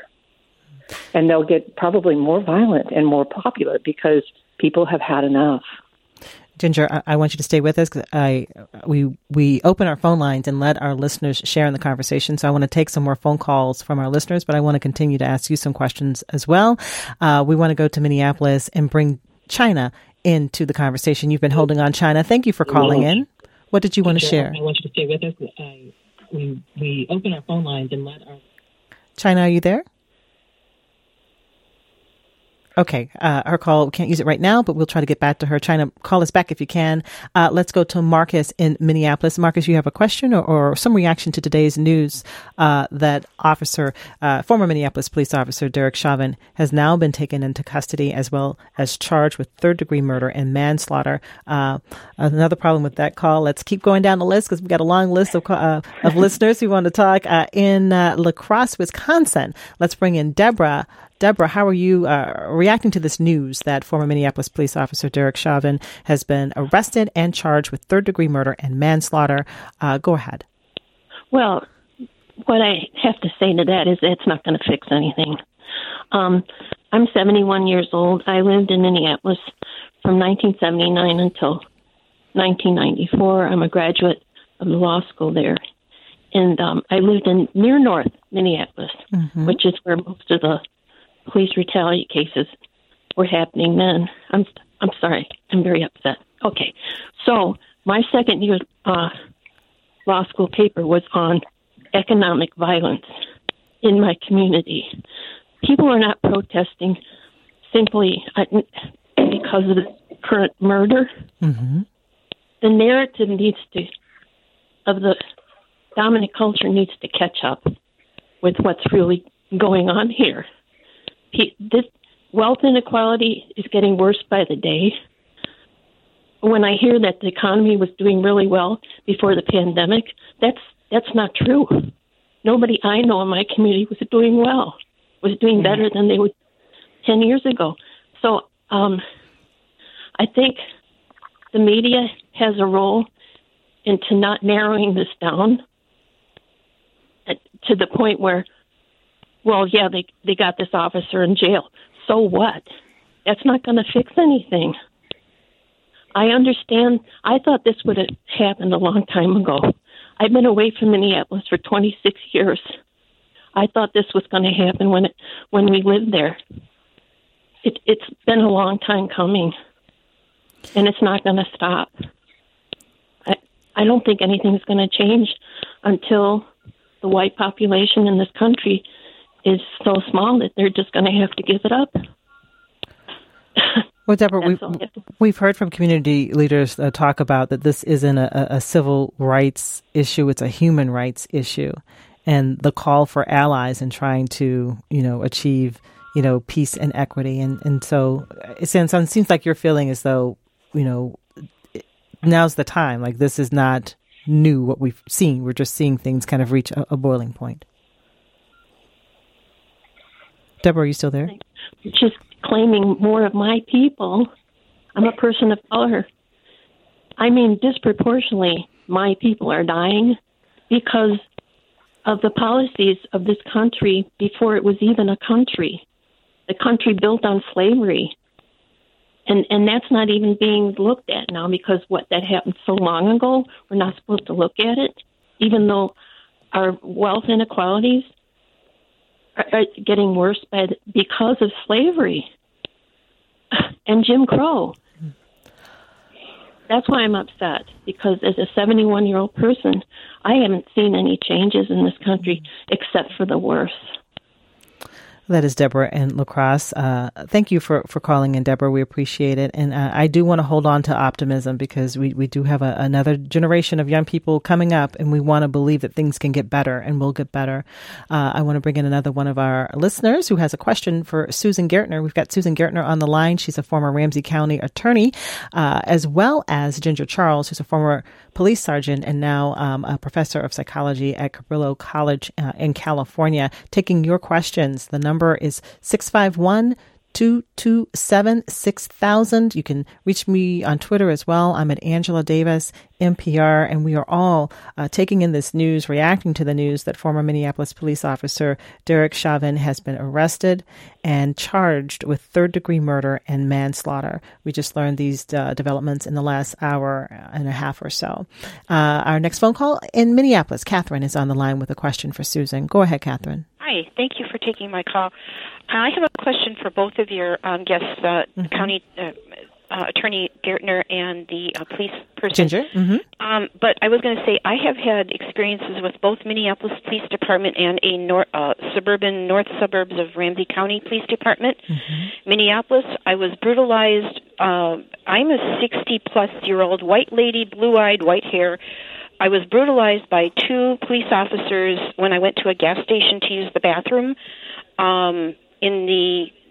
And they'll get probably more violent and more popular because people have had enough. Ginger, I, I want you to stay with us. I we we open our phone lines and let our listeners share in the conversation. So I want to take some more phone calls from our listeners, but I want to continue to ask you some questions as well. Uh, we want to go to Minneapolis and bring China into the conversation. You've been holding on, China. Thank you for calling in. What did you want to share? I want you to stay with us. I, we we open our phone lines and let our China, are you there? Okay, uh, her call, we can't use it right now, but we'll try to get back to her. China, call us back if you can. Uh, let's go to Marcus in Minneapolis. Marcus, you have a question or, or some reaction to today's news uh, that officer, uh, former Minneapolis police officer Derek Chauvin has now been taken into custody as well as charged with third-degree murder and manslaughter. Uh, another problem with that call, let's keep going down the list because we've got a long list of, uh, of listeners who want to talk. Uh, in uh, La Crosse, Wisconsin, let's bring in Deborah Deborah, how are you uh, reacting to this news that former Minneapolis police officer Derek Chauvin has been arrested and charged with third-degree murder and manslaughter? Uh, go ahead. Well, what I have to say to that is that it's not going to fix anything. Um, I'm seventy-one years old. I lived in Minneapolis from nineteen seventy-nine until nineteen ninety-four. I'm a graduate of the law school there. And um, I lived in near North Minneapolis, mm-hmm. which is where most of the police brutality cases were happening then. I'm I'm sorry. I'm very upset. Okay. So my second year uh, law school paper was on economic violence in my community. People are not protesting simply uh, because of the current murder. Mm-hmm. The narrative needs to, of the dominant culture needs to catch up with what's really going on here. This wealth inequality is getting worse by the day. When I hear that the economy was doing really well before the pandemic, that's that's not true. Nobody I know in my community was doing well, was doing better than they were ten years ago. So um, I think the media has a role into not narrowing this down to the point where, well, yeah, they, they got this officer in jail. So what? That's not going to fix anything. I understand. I thought this would have happened a long time ago. I've been away from Minneapolis for twenty-six years. I thought this was going to happen when it, when we lived there. It, it's been a long time coming, and it's not going to stop. I, I don't think anything's going to change until the white population in this country is so small that they're just going to have to give it up. Well, Deborah, we've, we've heard from community leaders uh, talk about that this isn't a, a civil rights issue, it's a human rights issue. And the call for allies in trying to, you know, achieve, you know, peace and equity. And, and so it seems, it seems like you're feeling as though, you know, now's the time. Like this is not new, what we've seen. We're just seeing things kind of reach a, a boiling point. Deborah, are you still there? Just claiming more of my people. I'm a person of color. I mean, disproportionately, my people are dying because of the policies of this country before it was even a country. The country built on slavery. And and that's not even being looked at now because what that happened so long ago, we're not supposed to look at it, even though our wealth inequalities are, are getting worse by the, because of slavery and Jim Crow. That's why I'm upset, because as a seventy-one-year-old person, I haven't seen any changes in this country except for the worse. That is Deborah in La Crosse. Uh, thank you for, for calling in, Deborah. We appreciate it. And uh, I do want to hold on to optimism because we, we do have a, another generation of young people coming up, and we want to believe that things can get better and will get better. Uh, I want to bring in another one of our listeners who has a question for Susan Gertner. We've got Susan Gertner on the line. She's a former Ramsey County attorney, uh, as well as Ginger Charles, who's a former police sergeant and now um, a professor of psychology at Cabrillo College uh, in California, taking your questions. The number is six five one, two two seven, six thousand. You can reach me on Twitter as well. I'm at Angela Davis, N P R, and we are all uh, taking in this news, reacting to the news that former Minneapolis police officer Derek Chauvin has been arrested and charged with third-degree murder and manslaughter. We just learned these uh, developments in the last hour and a half or so. Uh, our next phone call in Minneapolis, Catherine is on the line with a question for Susan. Go ahead, Catherine. Hi, thank you for taking my call. I have a question for both of your um, guests, uh, mm-hmm. County uh, uh, Attorney Gertner and the uh, police person. Ginger. Mm-hmm. Um, but I was going to say I have had experiences with both Minneapolis Police Department and a nor- uh, suburban north suburbs of Ramsey County Police Department. Mm-hmm. Minneapolis, I was brutalized. Uh, I'm a sixty-plus-year-old white lady, blue-eyed, white hair. I was brutalized by two police officers when I went to a gas station to use the bathroom. Um, in the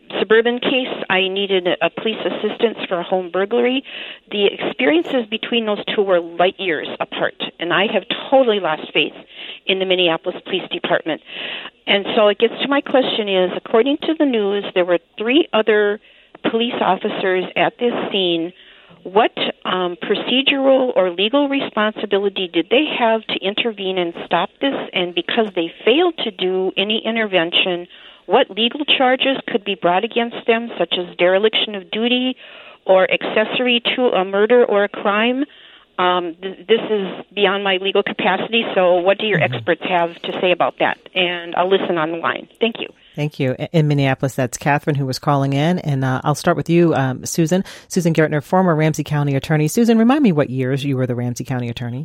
suburban case, I needed a police assistance for a home burglary. The experiences between those two were light years apart, and I have totally lost faith in the Minneapolis Police Department. And so it gets to my question is, according to the news, there were three other police officers at this scene. What um, procedural or legal responsibility did they have to intervene and stop this? And because they failed to do any intervention, what legal charges could be brought against them, such as dereliction of duty or accessory to a murder or a crime? Um, th- this is beyond my legal capacity, so what do your mm-hmm. experts have to say about that? And I'll listen on the line. Thank you. Thank you. In Minneapolis, that's Catherine who was calling in. And uh, I'll start with you, um, Susan. Susan Gertner, former Ramsey County attorney. Susan, remind me what years you were the Ramsey County attorney.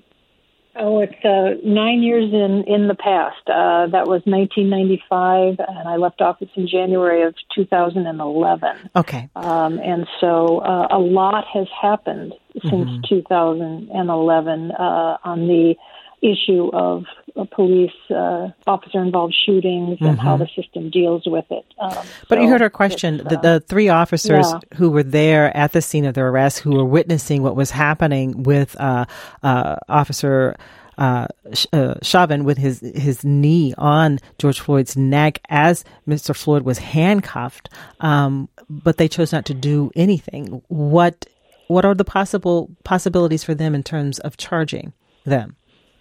Oh, it's uh, nine years in, in the past. Uh, that was nineteen ninety-five, and I left office in January of two thousand eleven. Okay. Um, and so uh, a lot has happened since mm-hmm. two thousand eleven uh, on the issue of uh, police uh, officer-involved shootings and mm-hmm. how the system deals with it. Um, but so you heard our question. Uh, the, the three officers yeah. who were there at the scene of their arrest, who were witnessing what was happening with uh, uh, Officer uh, uh, Chauvin with his his knee on George Floyd's neck as Mister Floyd was handcuffed, um, but they chose not to do anything. What what are the possible possibilities for them in terms of charging them?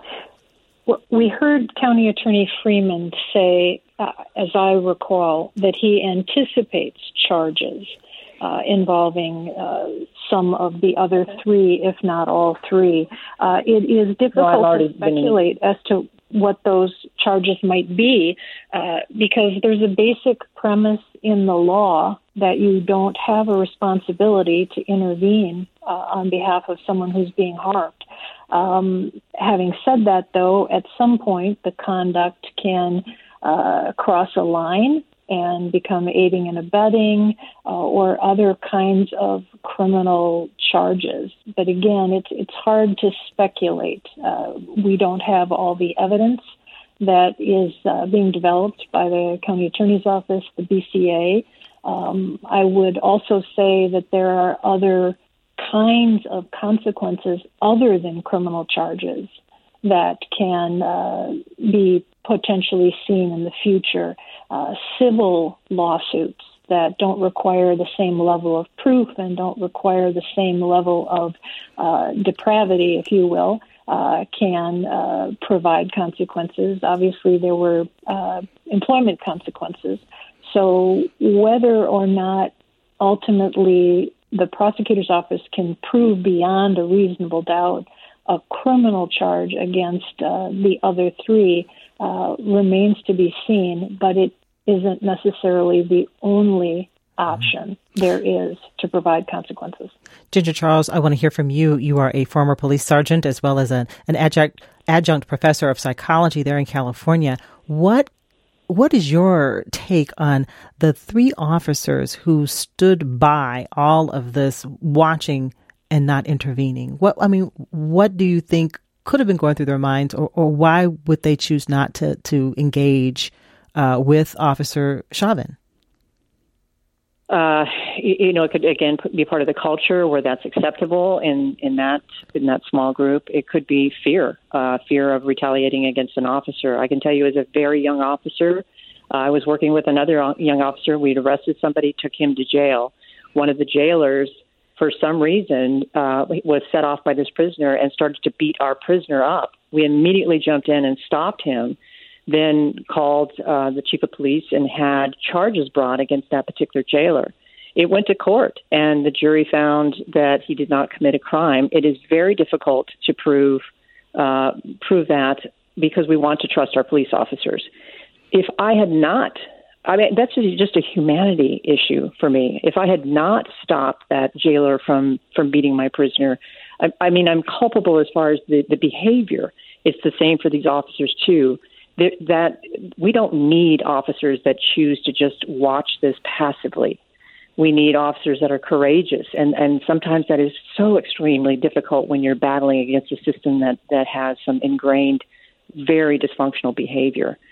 Well, we heard County Attorney Freeman say, uh, as I recall, that he anticipates charges uh, involving uh, some of the other three, if not all three. Uh, it is difficult no, to speculate as to what those charges might be, uh, because there's a basic premise in the law that you don't have a responsibility to intervene uh, on behalf of someone who's being harmed. Um, having said that, though, at some point the conduct can uh, cross a line and become aiding and abetting uh, or other kinds of criminal charges. But again, it's it's hard to speculate. Uh, we don't have all the evidence that is uh, being developed by the county attorney's office, the B C A. Um, I would also say that there are other kinds of consequences other than criminal charges that can uh, be potentially seen in the future. Uh, civil lawsuits that don't require the same level of proof and don't require the same level of uh, depravity, if you will, uh, can uh, provide consequences. Obviously, there were uh, employment consequences. So whether or not ultimately the prosecutor's office can prove beyond a reasonable doubt a criminal charge against uh, the other three uh, remains to be seen, but it isn't necessarily the only option there is to provide consequences. Ginger Charles, I want to hear from you. You are a former police sergeant as well as an, an adjunct, adjunct professor of psychology there in California. What What is your take on the three officers who stood by all of this, watching and not intervening? What I mean, what do you think could have been going through their minds, or, or why would they choose not to to engage uh, with Officer Chauvin? Uh, you, you know, it could again be part of the culture where that's acceptable in, in that in that small group. It could be fear, uh, fear of retaliating against an officer. I can tell you, as a very young officer, uh, I was working with another young officer. We'd arrested somebody, took him to jail. One of the jailers, for some reason, uh, was set off by this prisoner and started to beat our prisoner up. We immediately jumped in and stopped him. Then called uh, the chief of police and had charges brought against that particular jailer. It went to court, and the jury found that he did not commit a crime. It is very difficult to prove uh, prove that because we want to trust our police officers. If I had not, I mean, that's just a humanity issue for me. If I had not stopped that jailer from, from beating my prisoner, I, I mean, I'm culpable as far as the, the behavior. It's the same for these officers, too. That we don't need officers that choose to just watch this passively. We need officers that are courageous, and, and sometimes that is so extremely difficult when you're battling against a system that, that has some ingrained, very dysfunctional behavior.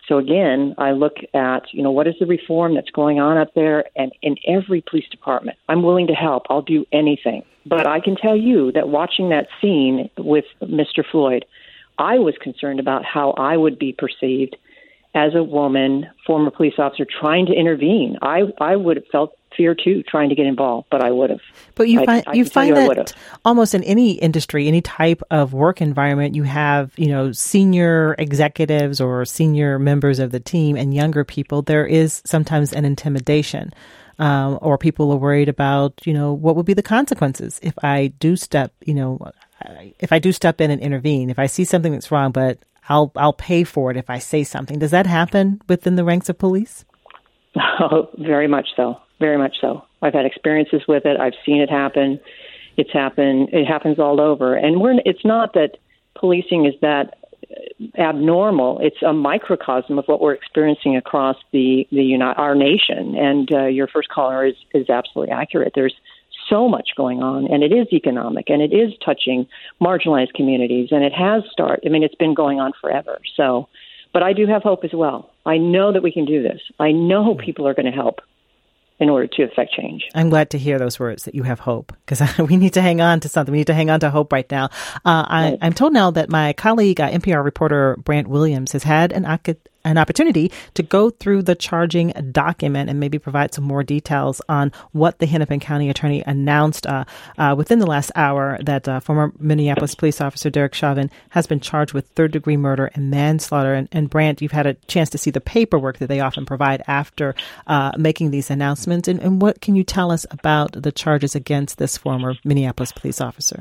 So again, I look at, you know, what is the reform that's going on up there? And in every police department, I'm willing to help. I'll do anything. But I can tell you that watching that scene with Mister Floyd, I was concerned about how I would be perceived as a woman, former police officer, trying to intervene. I, I would have felt fear too, trying to get involved, but I would have. But you find I, I you find you that almost in any industry, any type of work environment, you have, you know, senior executives or senior members of the team and younger people. There is sometimes an intimidation, um, or people are worried about, you know, what would be the consequences if I do step, you know, if I do step in and intervene. If I see something that's wrong, but I'll I'll pay for it if I say something. Does that happen within the ranks of police? Oh, very much so. Very much so. I've had experiences with it. I've seen it happen. It's happened. It happens all over. And we're, it's not that policing is that abnormal. It's a microcosm of what we're experiencing across the, the uni- our nation. And uh, your first caller is, is absolutely accurate. There's so much going on, and it is economic, and it is touching marginalized communities, and it has started. I mean, it's been going on forever. So, but I do have hope as well. I know that we can do this. I know people are going to help in order to affect change. I'm glad to hear those words, that you have hope, because we need to hang on to something. We need to hang on to hope right now. Uh, I, right. I'm told now that my colleague, uh, N P R reporter Brant Williams, has had an an opportunity to go through the charging document and maybe provide some more details on what the Hennepin County Attorney announced uh, uh, within the last hour, that uh, former Minneapolis police officer Derek Chauvin has been charged with third-degree murder and manslaughter. And, and Brant, you've had a chance to see the paperwork that they often provide after uh, making these announcements. And, and what can you tell us about the charges against this former Minneapolis police officer?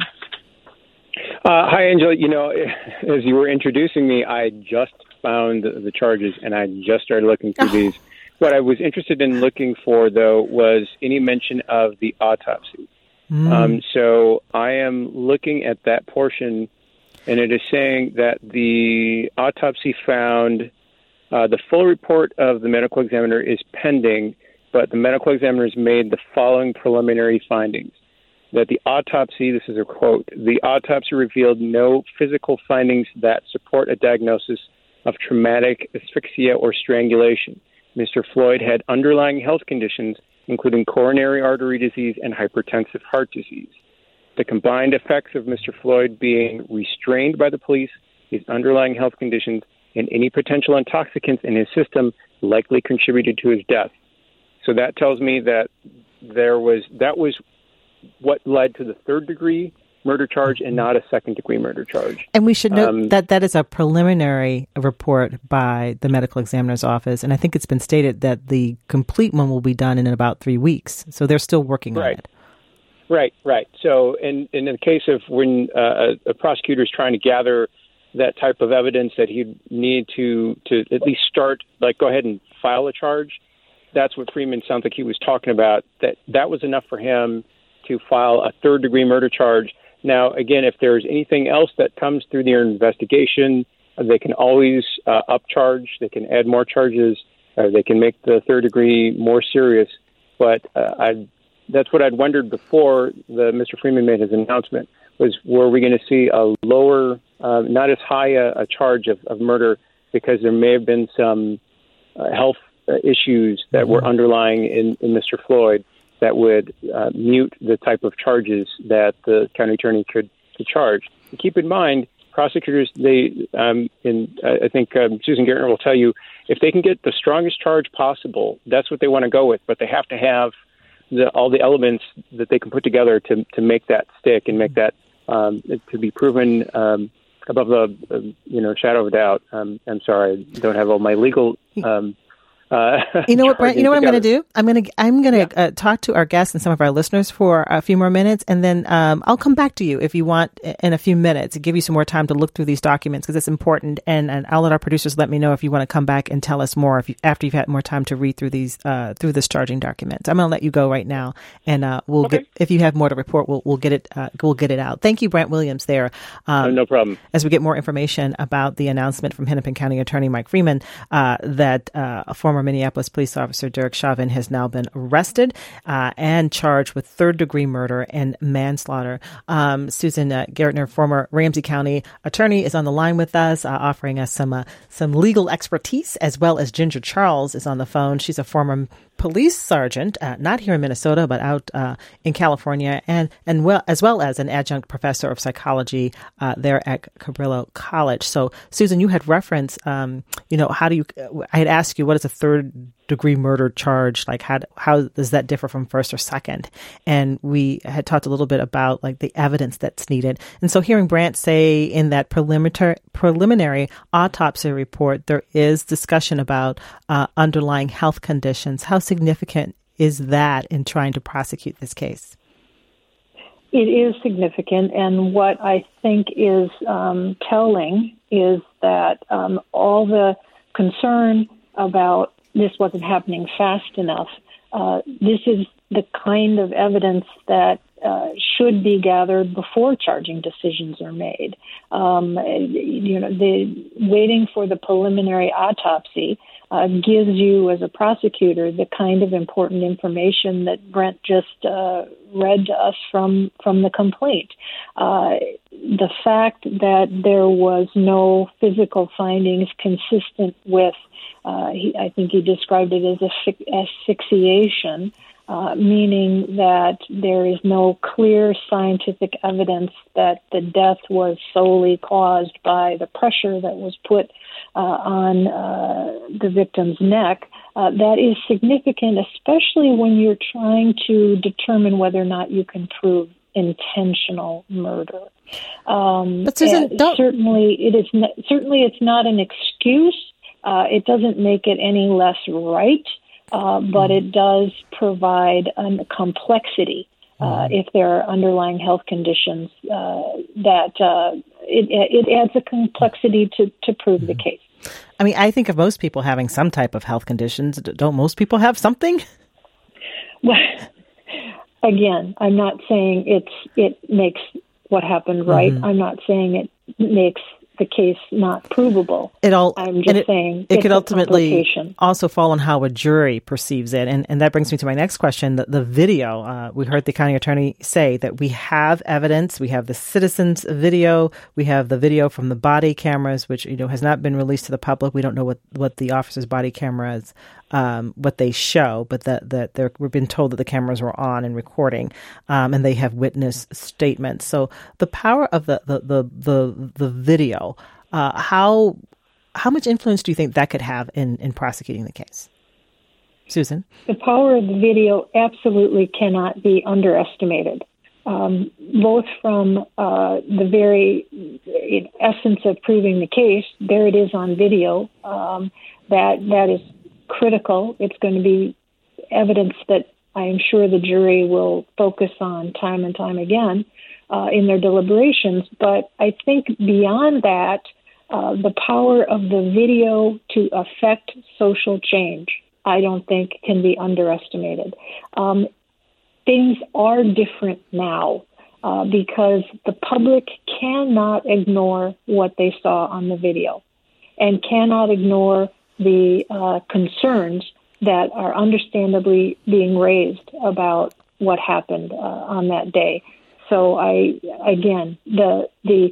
Uh, hi, Angela. You know, as you were introducing me, I just found the charges, and I just started looking through these. What I was interested in looking for, though, was any mention of the autopsy. Mm. Um, so I am looking at that portion, and it is saying that the autopsy found uh, the full report of the medical examiner is pending, but the medical examiner has made the following preliminary findings. That the autopsy, this is a quote, the autopsy revealed no physical findings that support a diagnosis of traumatic asphyxia or strangulation. Mister Floyd had underlying health conditions, including coronary artery disease and hypertensive heart disease. The combined effects of Mister Floyd being restrained by the police, his underlying health conditions, and any potential intoxicants in his system likely contributed to his death. So that tells me that there was that was what led to the third degree murder charge and not a second degree murder charge. And we should note um, that that is a preliminary report by the medical examiner's office. And I think it's been stated that the complete one will be done in about three weeks. So they're still working right. on it. Right, right. So in, in the case of when uh, a, a prosecutor is trying to gather that type of evidence that he'd need to, to at least start, like go ahead and file a charge, that's what Freeman sounds like he was talking about, that that was enough for him to file a third degree murder charge. Now, again, if there's anything else that comes through their investigation, they can always uh, upcharge. They can add more charges. Or they can make the third degree more serious. But uh, I, that's what I'd wondered before the Mister Freeman made his announcement, was were we going to see a lower, uh, not as high a, a charge of, of murder because there may have been some uh, health uh, issues that mm-hmm. were underlying in, in Mister Floyd that would uh, mute the type of charges that the county attorney could, could charge. And keep in mind, prosecutors, they, um, and I think um, Susan Gertner will tell you, if they can get the strongest charge possible, that's what they want to go with. But they have to have the, all the elements that they can put together to to make that stick and make that um, to be proven um, above the uh, you know shadow of a doubt. Um, I'm sorry, I don't have all my legal. Um, Uh, you know what, Brent? You know what I'm going to do? I'm going to I'm going to yeah. uh, talk to our guests and some of our listeners for a few more minutes, and then um, I'll come back to you if you want in a few minutes to give you some more time to look through these documents because it's important. And, and I'll let our producers let me know if you want to come back and tell us more if you, after you've had more time to read through these uh, through this charging document. I'm going to let you go right now, and uh, we'll okay. get if you have more to report, we'll we'll get it uh, we'll get it out. Thank you, Brant Williams. There, um, no, no problem. As we get more information about the announcement from Hennepin County Attorney Mike Freeman uh, that uh, a former former Minneapolis police officer Derek Chauvin has now been arrested uh, and charged with third-degree murder and manslaughter. Um, Susan uh, Gertner, former Ramsey County attorney, is on the line with us, uh, offering us some uh, some legal expertise, as well as Ginger Charles is on the phone. She's a former police sergeant, uh, not here in Minnesota, but out uh, in California, and and well as well as an adjunct professor of psychology uh, there at Cabrillo College. So, Susan, you had referenced, um, you know, how do you? I had asked you, what is a third degree murder charge? Like, how how does that differ from first or second? And we had talked a little bit about like the evidence that's needed. And so, hearing Brandt say in that preliminary preliminary autopsy report, there is discussion about uh, underlying health conditions. How significant is that in trying to prosecute this case? It is significant, and what I think is um, telling is that um, all the concern about this wasn't happening fast enough, uh, this is the kind of evidence that uh, should be gathered before charging decisions are made. Um, you know, the waiting for the preliminary autopsy uh, gives you, as a prosecutor, the kind of important information that Brent just uh, read to us from from the complaint. Uh, the fact that there was no physical findings consistent with, uh, he, I think he described it as asphyxiation. Uh, meaning that there is no clear scientific evidence that the death was solely caused by the pressure that was put uh, on uh, the victim's neck. Uh, that is significant, especially when you're trying to determine whether or not you can prove intentional murder. Um, but Susan, don't... certainly, it is. Not, certainly, it's not an excuse. Uh, it doesn't make it any less right. Uh, but it does provide a complexity uh, if there are underlying health conditions uh, that uh, it, it adds a complexity to, to prove the case. I mean, I think of most people having some type of health conditions. Don't most people have something? Well, again, I'm not saying it's it makes what happened right. Mm-hmm. I'm not saying it makes the case not provable. It all, I'm just it, saying it it's could ultimately a also fall on how a jury perceives it. And, and that brings me to my next question. The, the video, uh, we heard the county attorney say that we have evidence. We have the citizens video. We have the video from the body cameras, which, you know, has not been released to the public. We don't know what, what the officer's body cameras, um, what they show, but that, that they're, we've been told that the cameras were on and recording, um, and they have witness statements. So the power of the, the, the, the, the video, Uh, how how much influence do you think that could have in, in prosecuting the case? Susan? The power of the video absolutely cannot be underestimated, um, both from uh, the very essence of proving the case. There it is on video. Um, that that is critical. It's going to be evidence that I am sure the jury will focus on time and time again uh, in their deliberations. But I think beyond that, Uh, the power of the video to affect social change, I don't think can be underestimated. Um, things are different now uh, because the public cannot ignore what they saw on the video and cannot ignore the uh, concerns that are understandably being raised about what happened uh, on that day. So I, again, the the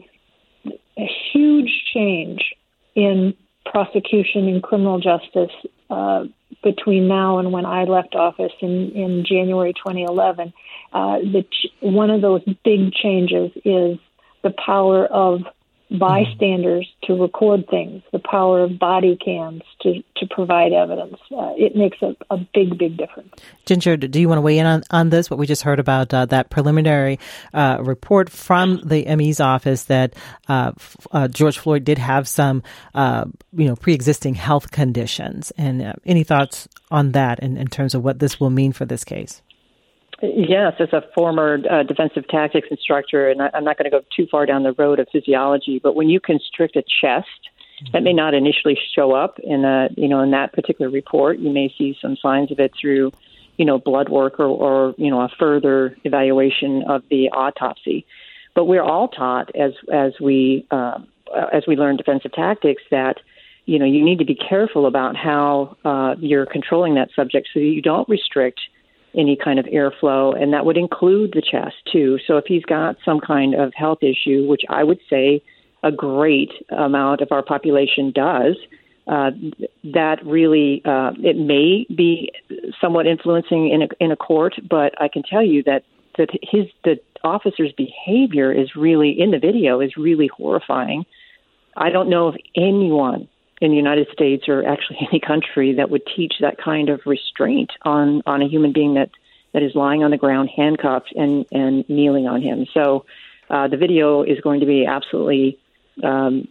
a huge change in prosecution and criminal justice uh, between now and when I left office in, in January twenty eleven. Uh, the ch- one of those big changes is the power of bystanders to record things, the power of body cams to, to provide evidence. Uh, it makes a, a big, big difference. Ginger, do you want to weigh in on, on this? What we just heard about uh, that preliminary uh, report from the M E's office that uh, f- uh, George Floyd did have some, uh, you know, pre-existing health conditions. And uh, any thoughts on that in, in terms of what this will mean for this case? Yes, as a former uh, defensive tactics instructor, and I, I'm not going to go too far down the road of physiology, but when you constrict a chest, mm-hmm. that may not initially show up in a, you know, in that particular report. You may see some signs of it through, you know, blood work or, or you know, a further evaluation of the autopsy. But we're all taught as as we uh, as we learn defensive tactics that you know, you need to be careful about how uh, you're controlling that subject so that you don't restrict any kind of airflow, and that would include the chest too. So if he's got some kind of health issue, which I would say a great amount of our population does, uh, that really, uh, it may be somewhat influencing in a, in a court, but I can tell you that, that his, the officer's behavior is really, in the video, is really horrifying. I don't know of anyone in the United States or actually any country that would teach that kind of restraint on, on a human being that, that is lying on the ground, handcuffed and, and kneeling on him. So uh, the video is going to be absolutely um,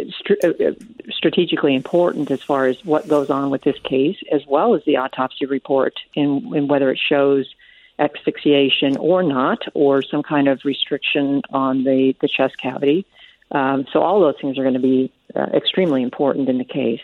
st- strategically important as far as what goes on with this case, as well as the autopsy report and, and whether it shows asphyxiation or not, or some kind of restriction on the, the chest cavity. Um, so all those things are going to be uh, extremely important in the case.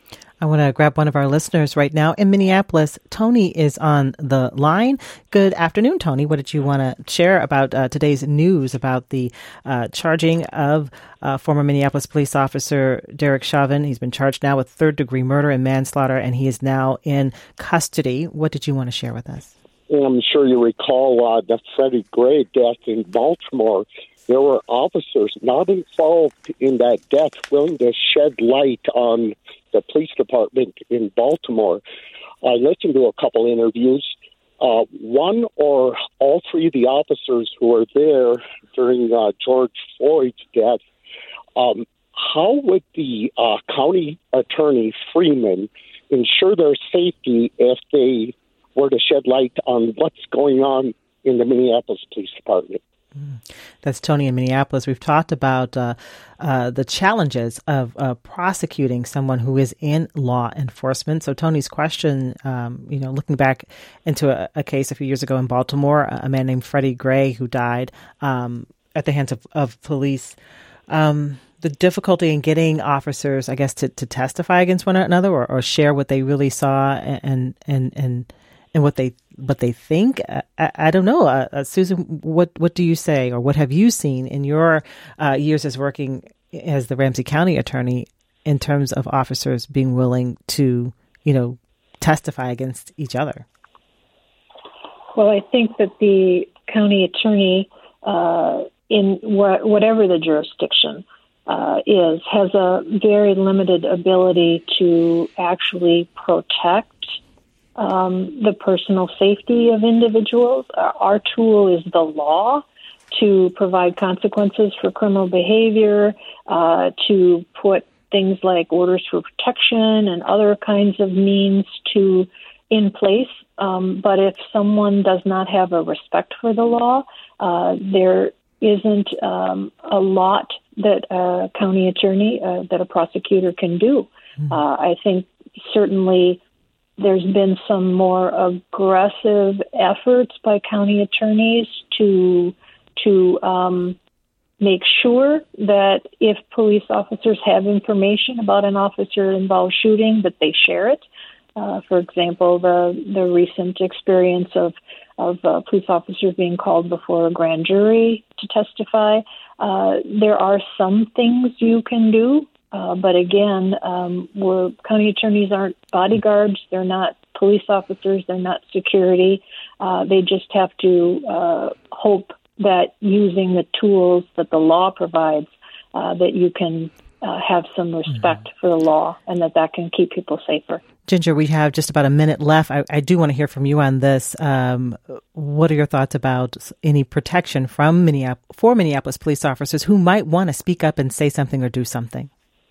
I want to grab one of our listeners right now in Minneapolis. Tony is on the line. Good afternoon, Tony. What did you want to share about uh, today's news about the uh, charging of uh, former Minneapolis police officer Derek Chauvin? He's been charged now with third-degree murder and manslaughter, and he is now in custody. What did you want to share with us? I'm sure you recall uh, the Freddie Gray death in Baltimore. There were officers not involved in that death willing to shed light on the police department in Baltimore. I listened to a couple interviews. Uh, one or all three of the officers who were there during uh, George Floyd's death, um, how would the uh, county attorney Freeman ensure their safety if they were to shed light on what's going on in the Minneapolis Police Department? That's Tony in Minneapolis. We've talked about uh, uh, the challenges of uh, prosecuting someone who is in law enforcement. So Tony's question, um, you know, looking back into a, a case a few years ago in Baltimore, a man named Freddie Gray who died um, at the hands of, of police. Um, the difficulty in getting officers, I guess, to, to testify against one another or, or share what they really saw and and and and what they what they think. I, I don't know, uh, uh, Susan. What what do you say, or what have you seen in your uh, years as working as the Ramsey County attorney in terms of officers being willing to, you know, testify against each other? Well, I think that the county attorney, uh, in wh- whatever the jurisdiction uh, is, has a very limited ability to actually protect Um, the personal safety of individuals. Uh, our tool is the law to provide consequences for criminal behavior, uh, to put things like orders for protection and other kinds of means to in place. Um, but if someone does not have a respect for the law, uh, there isn't um, a lot that a county attorney, uh, that a prosecutor can do. Mm-hmm. Uh, I think certainly there's been some more aggressive efforts by county attorneys to to um, make sure that if police officers have information about an officer-involved shooting, that they share it. Uh, for example, the the recent experience of of uh, police officers being called before a grand jury to testify. Uh, there are some things you can do. Uh, but again, um, we're, county attorneys aren't bodyguards. They're not police officers. They're not security. Uh, they just have to uh, hope that using the tools that the law provides, uh, that you can uh, have some respect mm-hmm. for the law and that that can keep people safer. Ginger, we have just about a minute left. I, I do want to hear from you on this. Um, what are your thoughts about any protection from Minneapolis, for Minneapolis police officers who might want to speak up and say something or do something?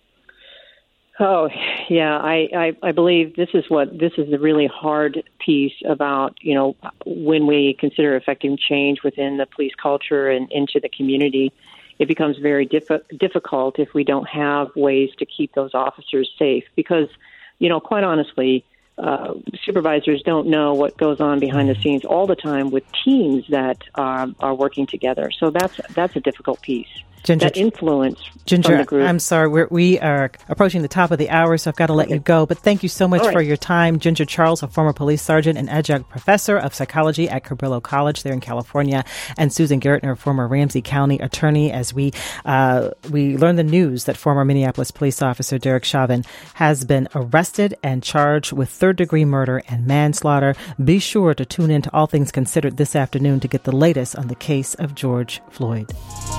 Oh, yeah, I, I, I believe this is what this is the really hard piece about, you know, when we consider effecting change within the police culture and into the community, it becomes very diff- difficult if we don't have ways to keep those officers safe because, you know, quite honestly, uh, supervisors don't know what goes on behind the scenes all the time with teams that uh, are working together. So that's that's a difficult piece. Ginger, that influence Ginger, from the group. I'm sorry, we're, we are approaching the top of the hour, so I've got to let you go. But thank you so much All right. for your time. Ginger Charles, a former police sergeant and adjunct professor of psychology at Cabrillo College there in California, and Susan Gertner, former Ramsey County attorney, as we uh, we learn the news that former Minneapolis police officer Derek Chauvin has been arrested and charged with third-degree murder and manslaughter. Be sure to tune in to All Things Considered this afternoon to get the latest on the case of George Floyd.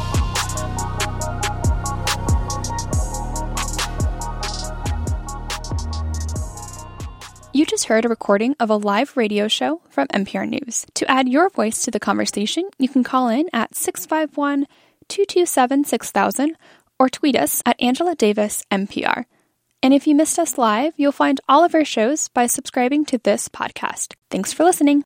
You just heard a recording of a live radio show from N P R News. To add your voice to the conversation, you can call in at six five one, two two seven, six thousand or tweet us at Angela Davis N P R. And if you missed us live, you'll find all of our shows by subscribing to this podcast. Thanks for listening.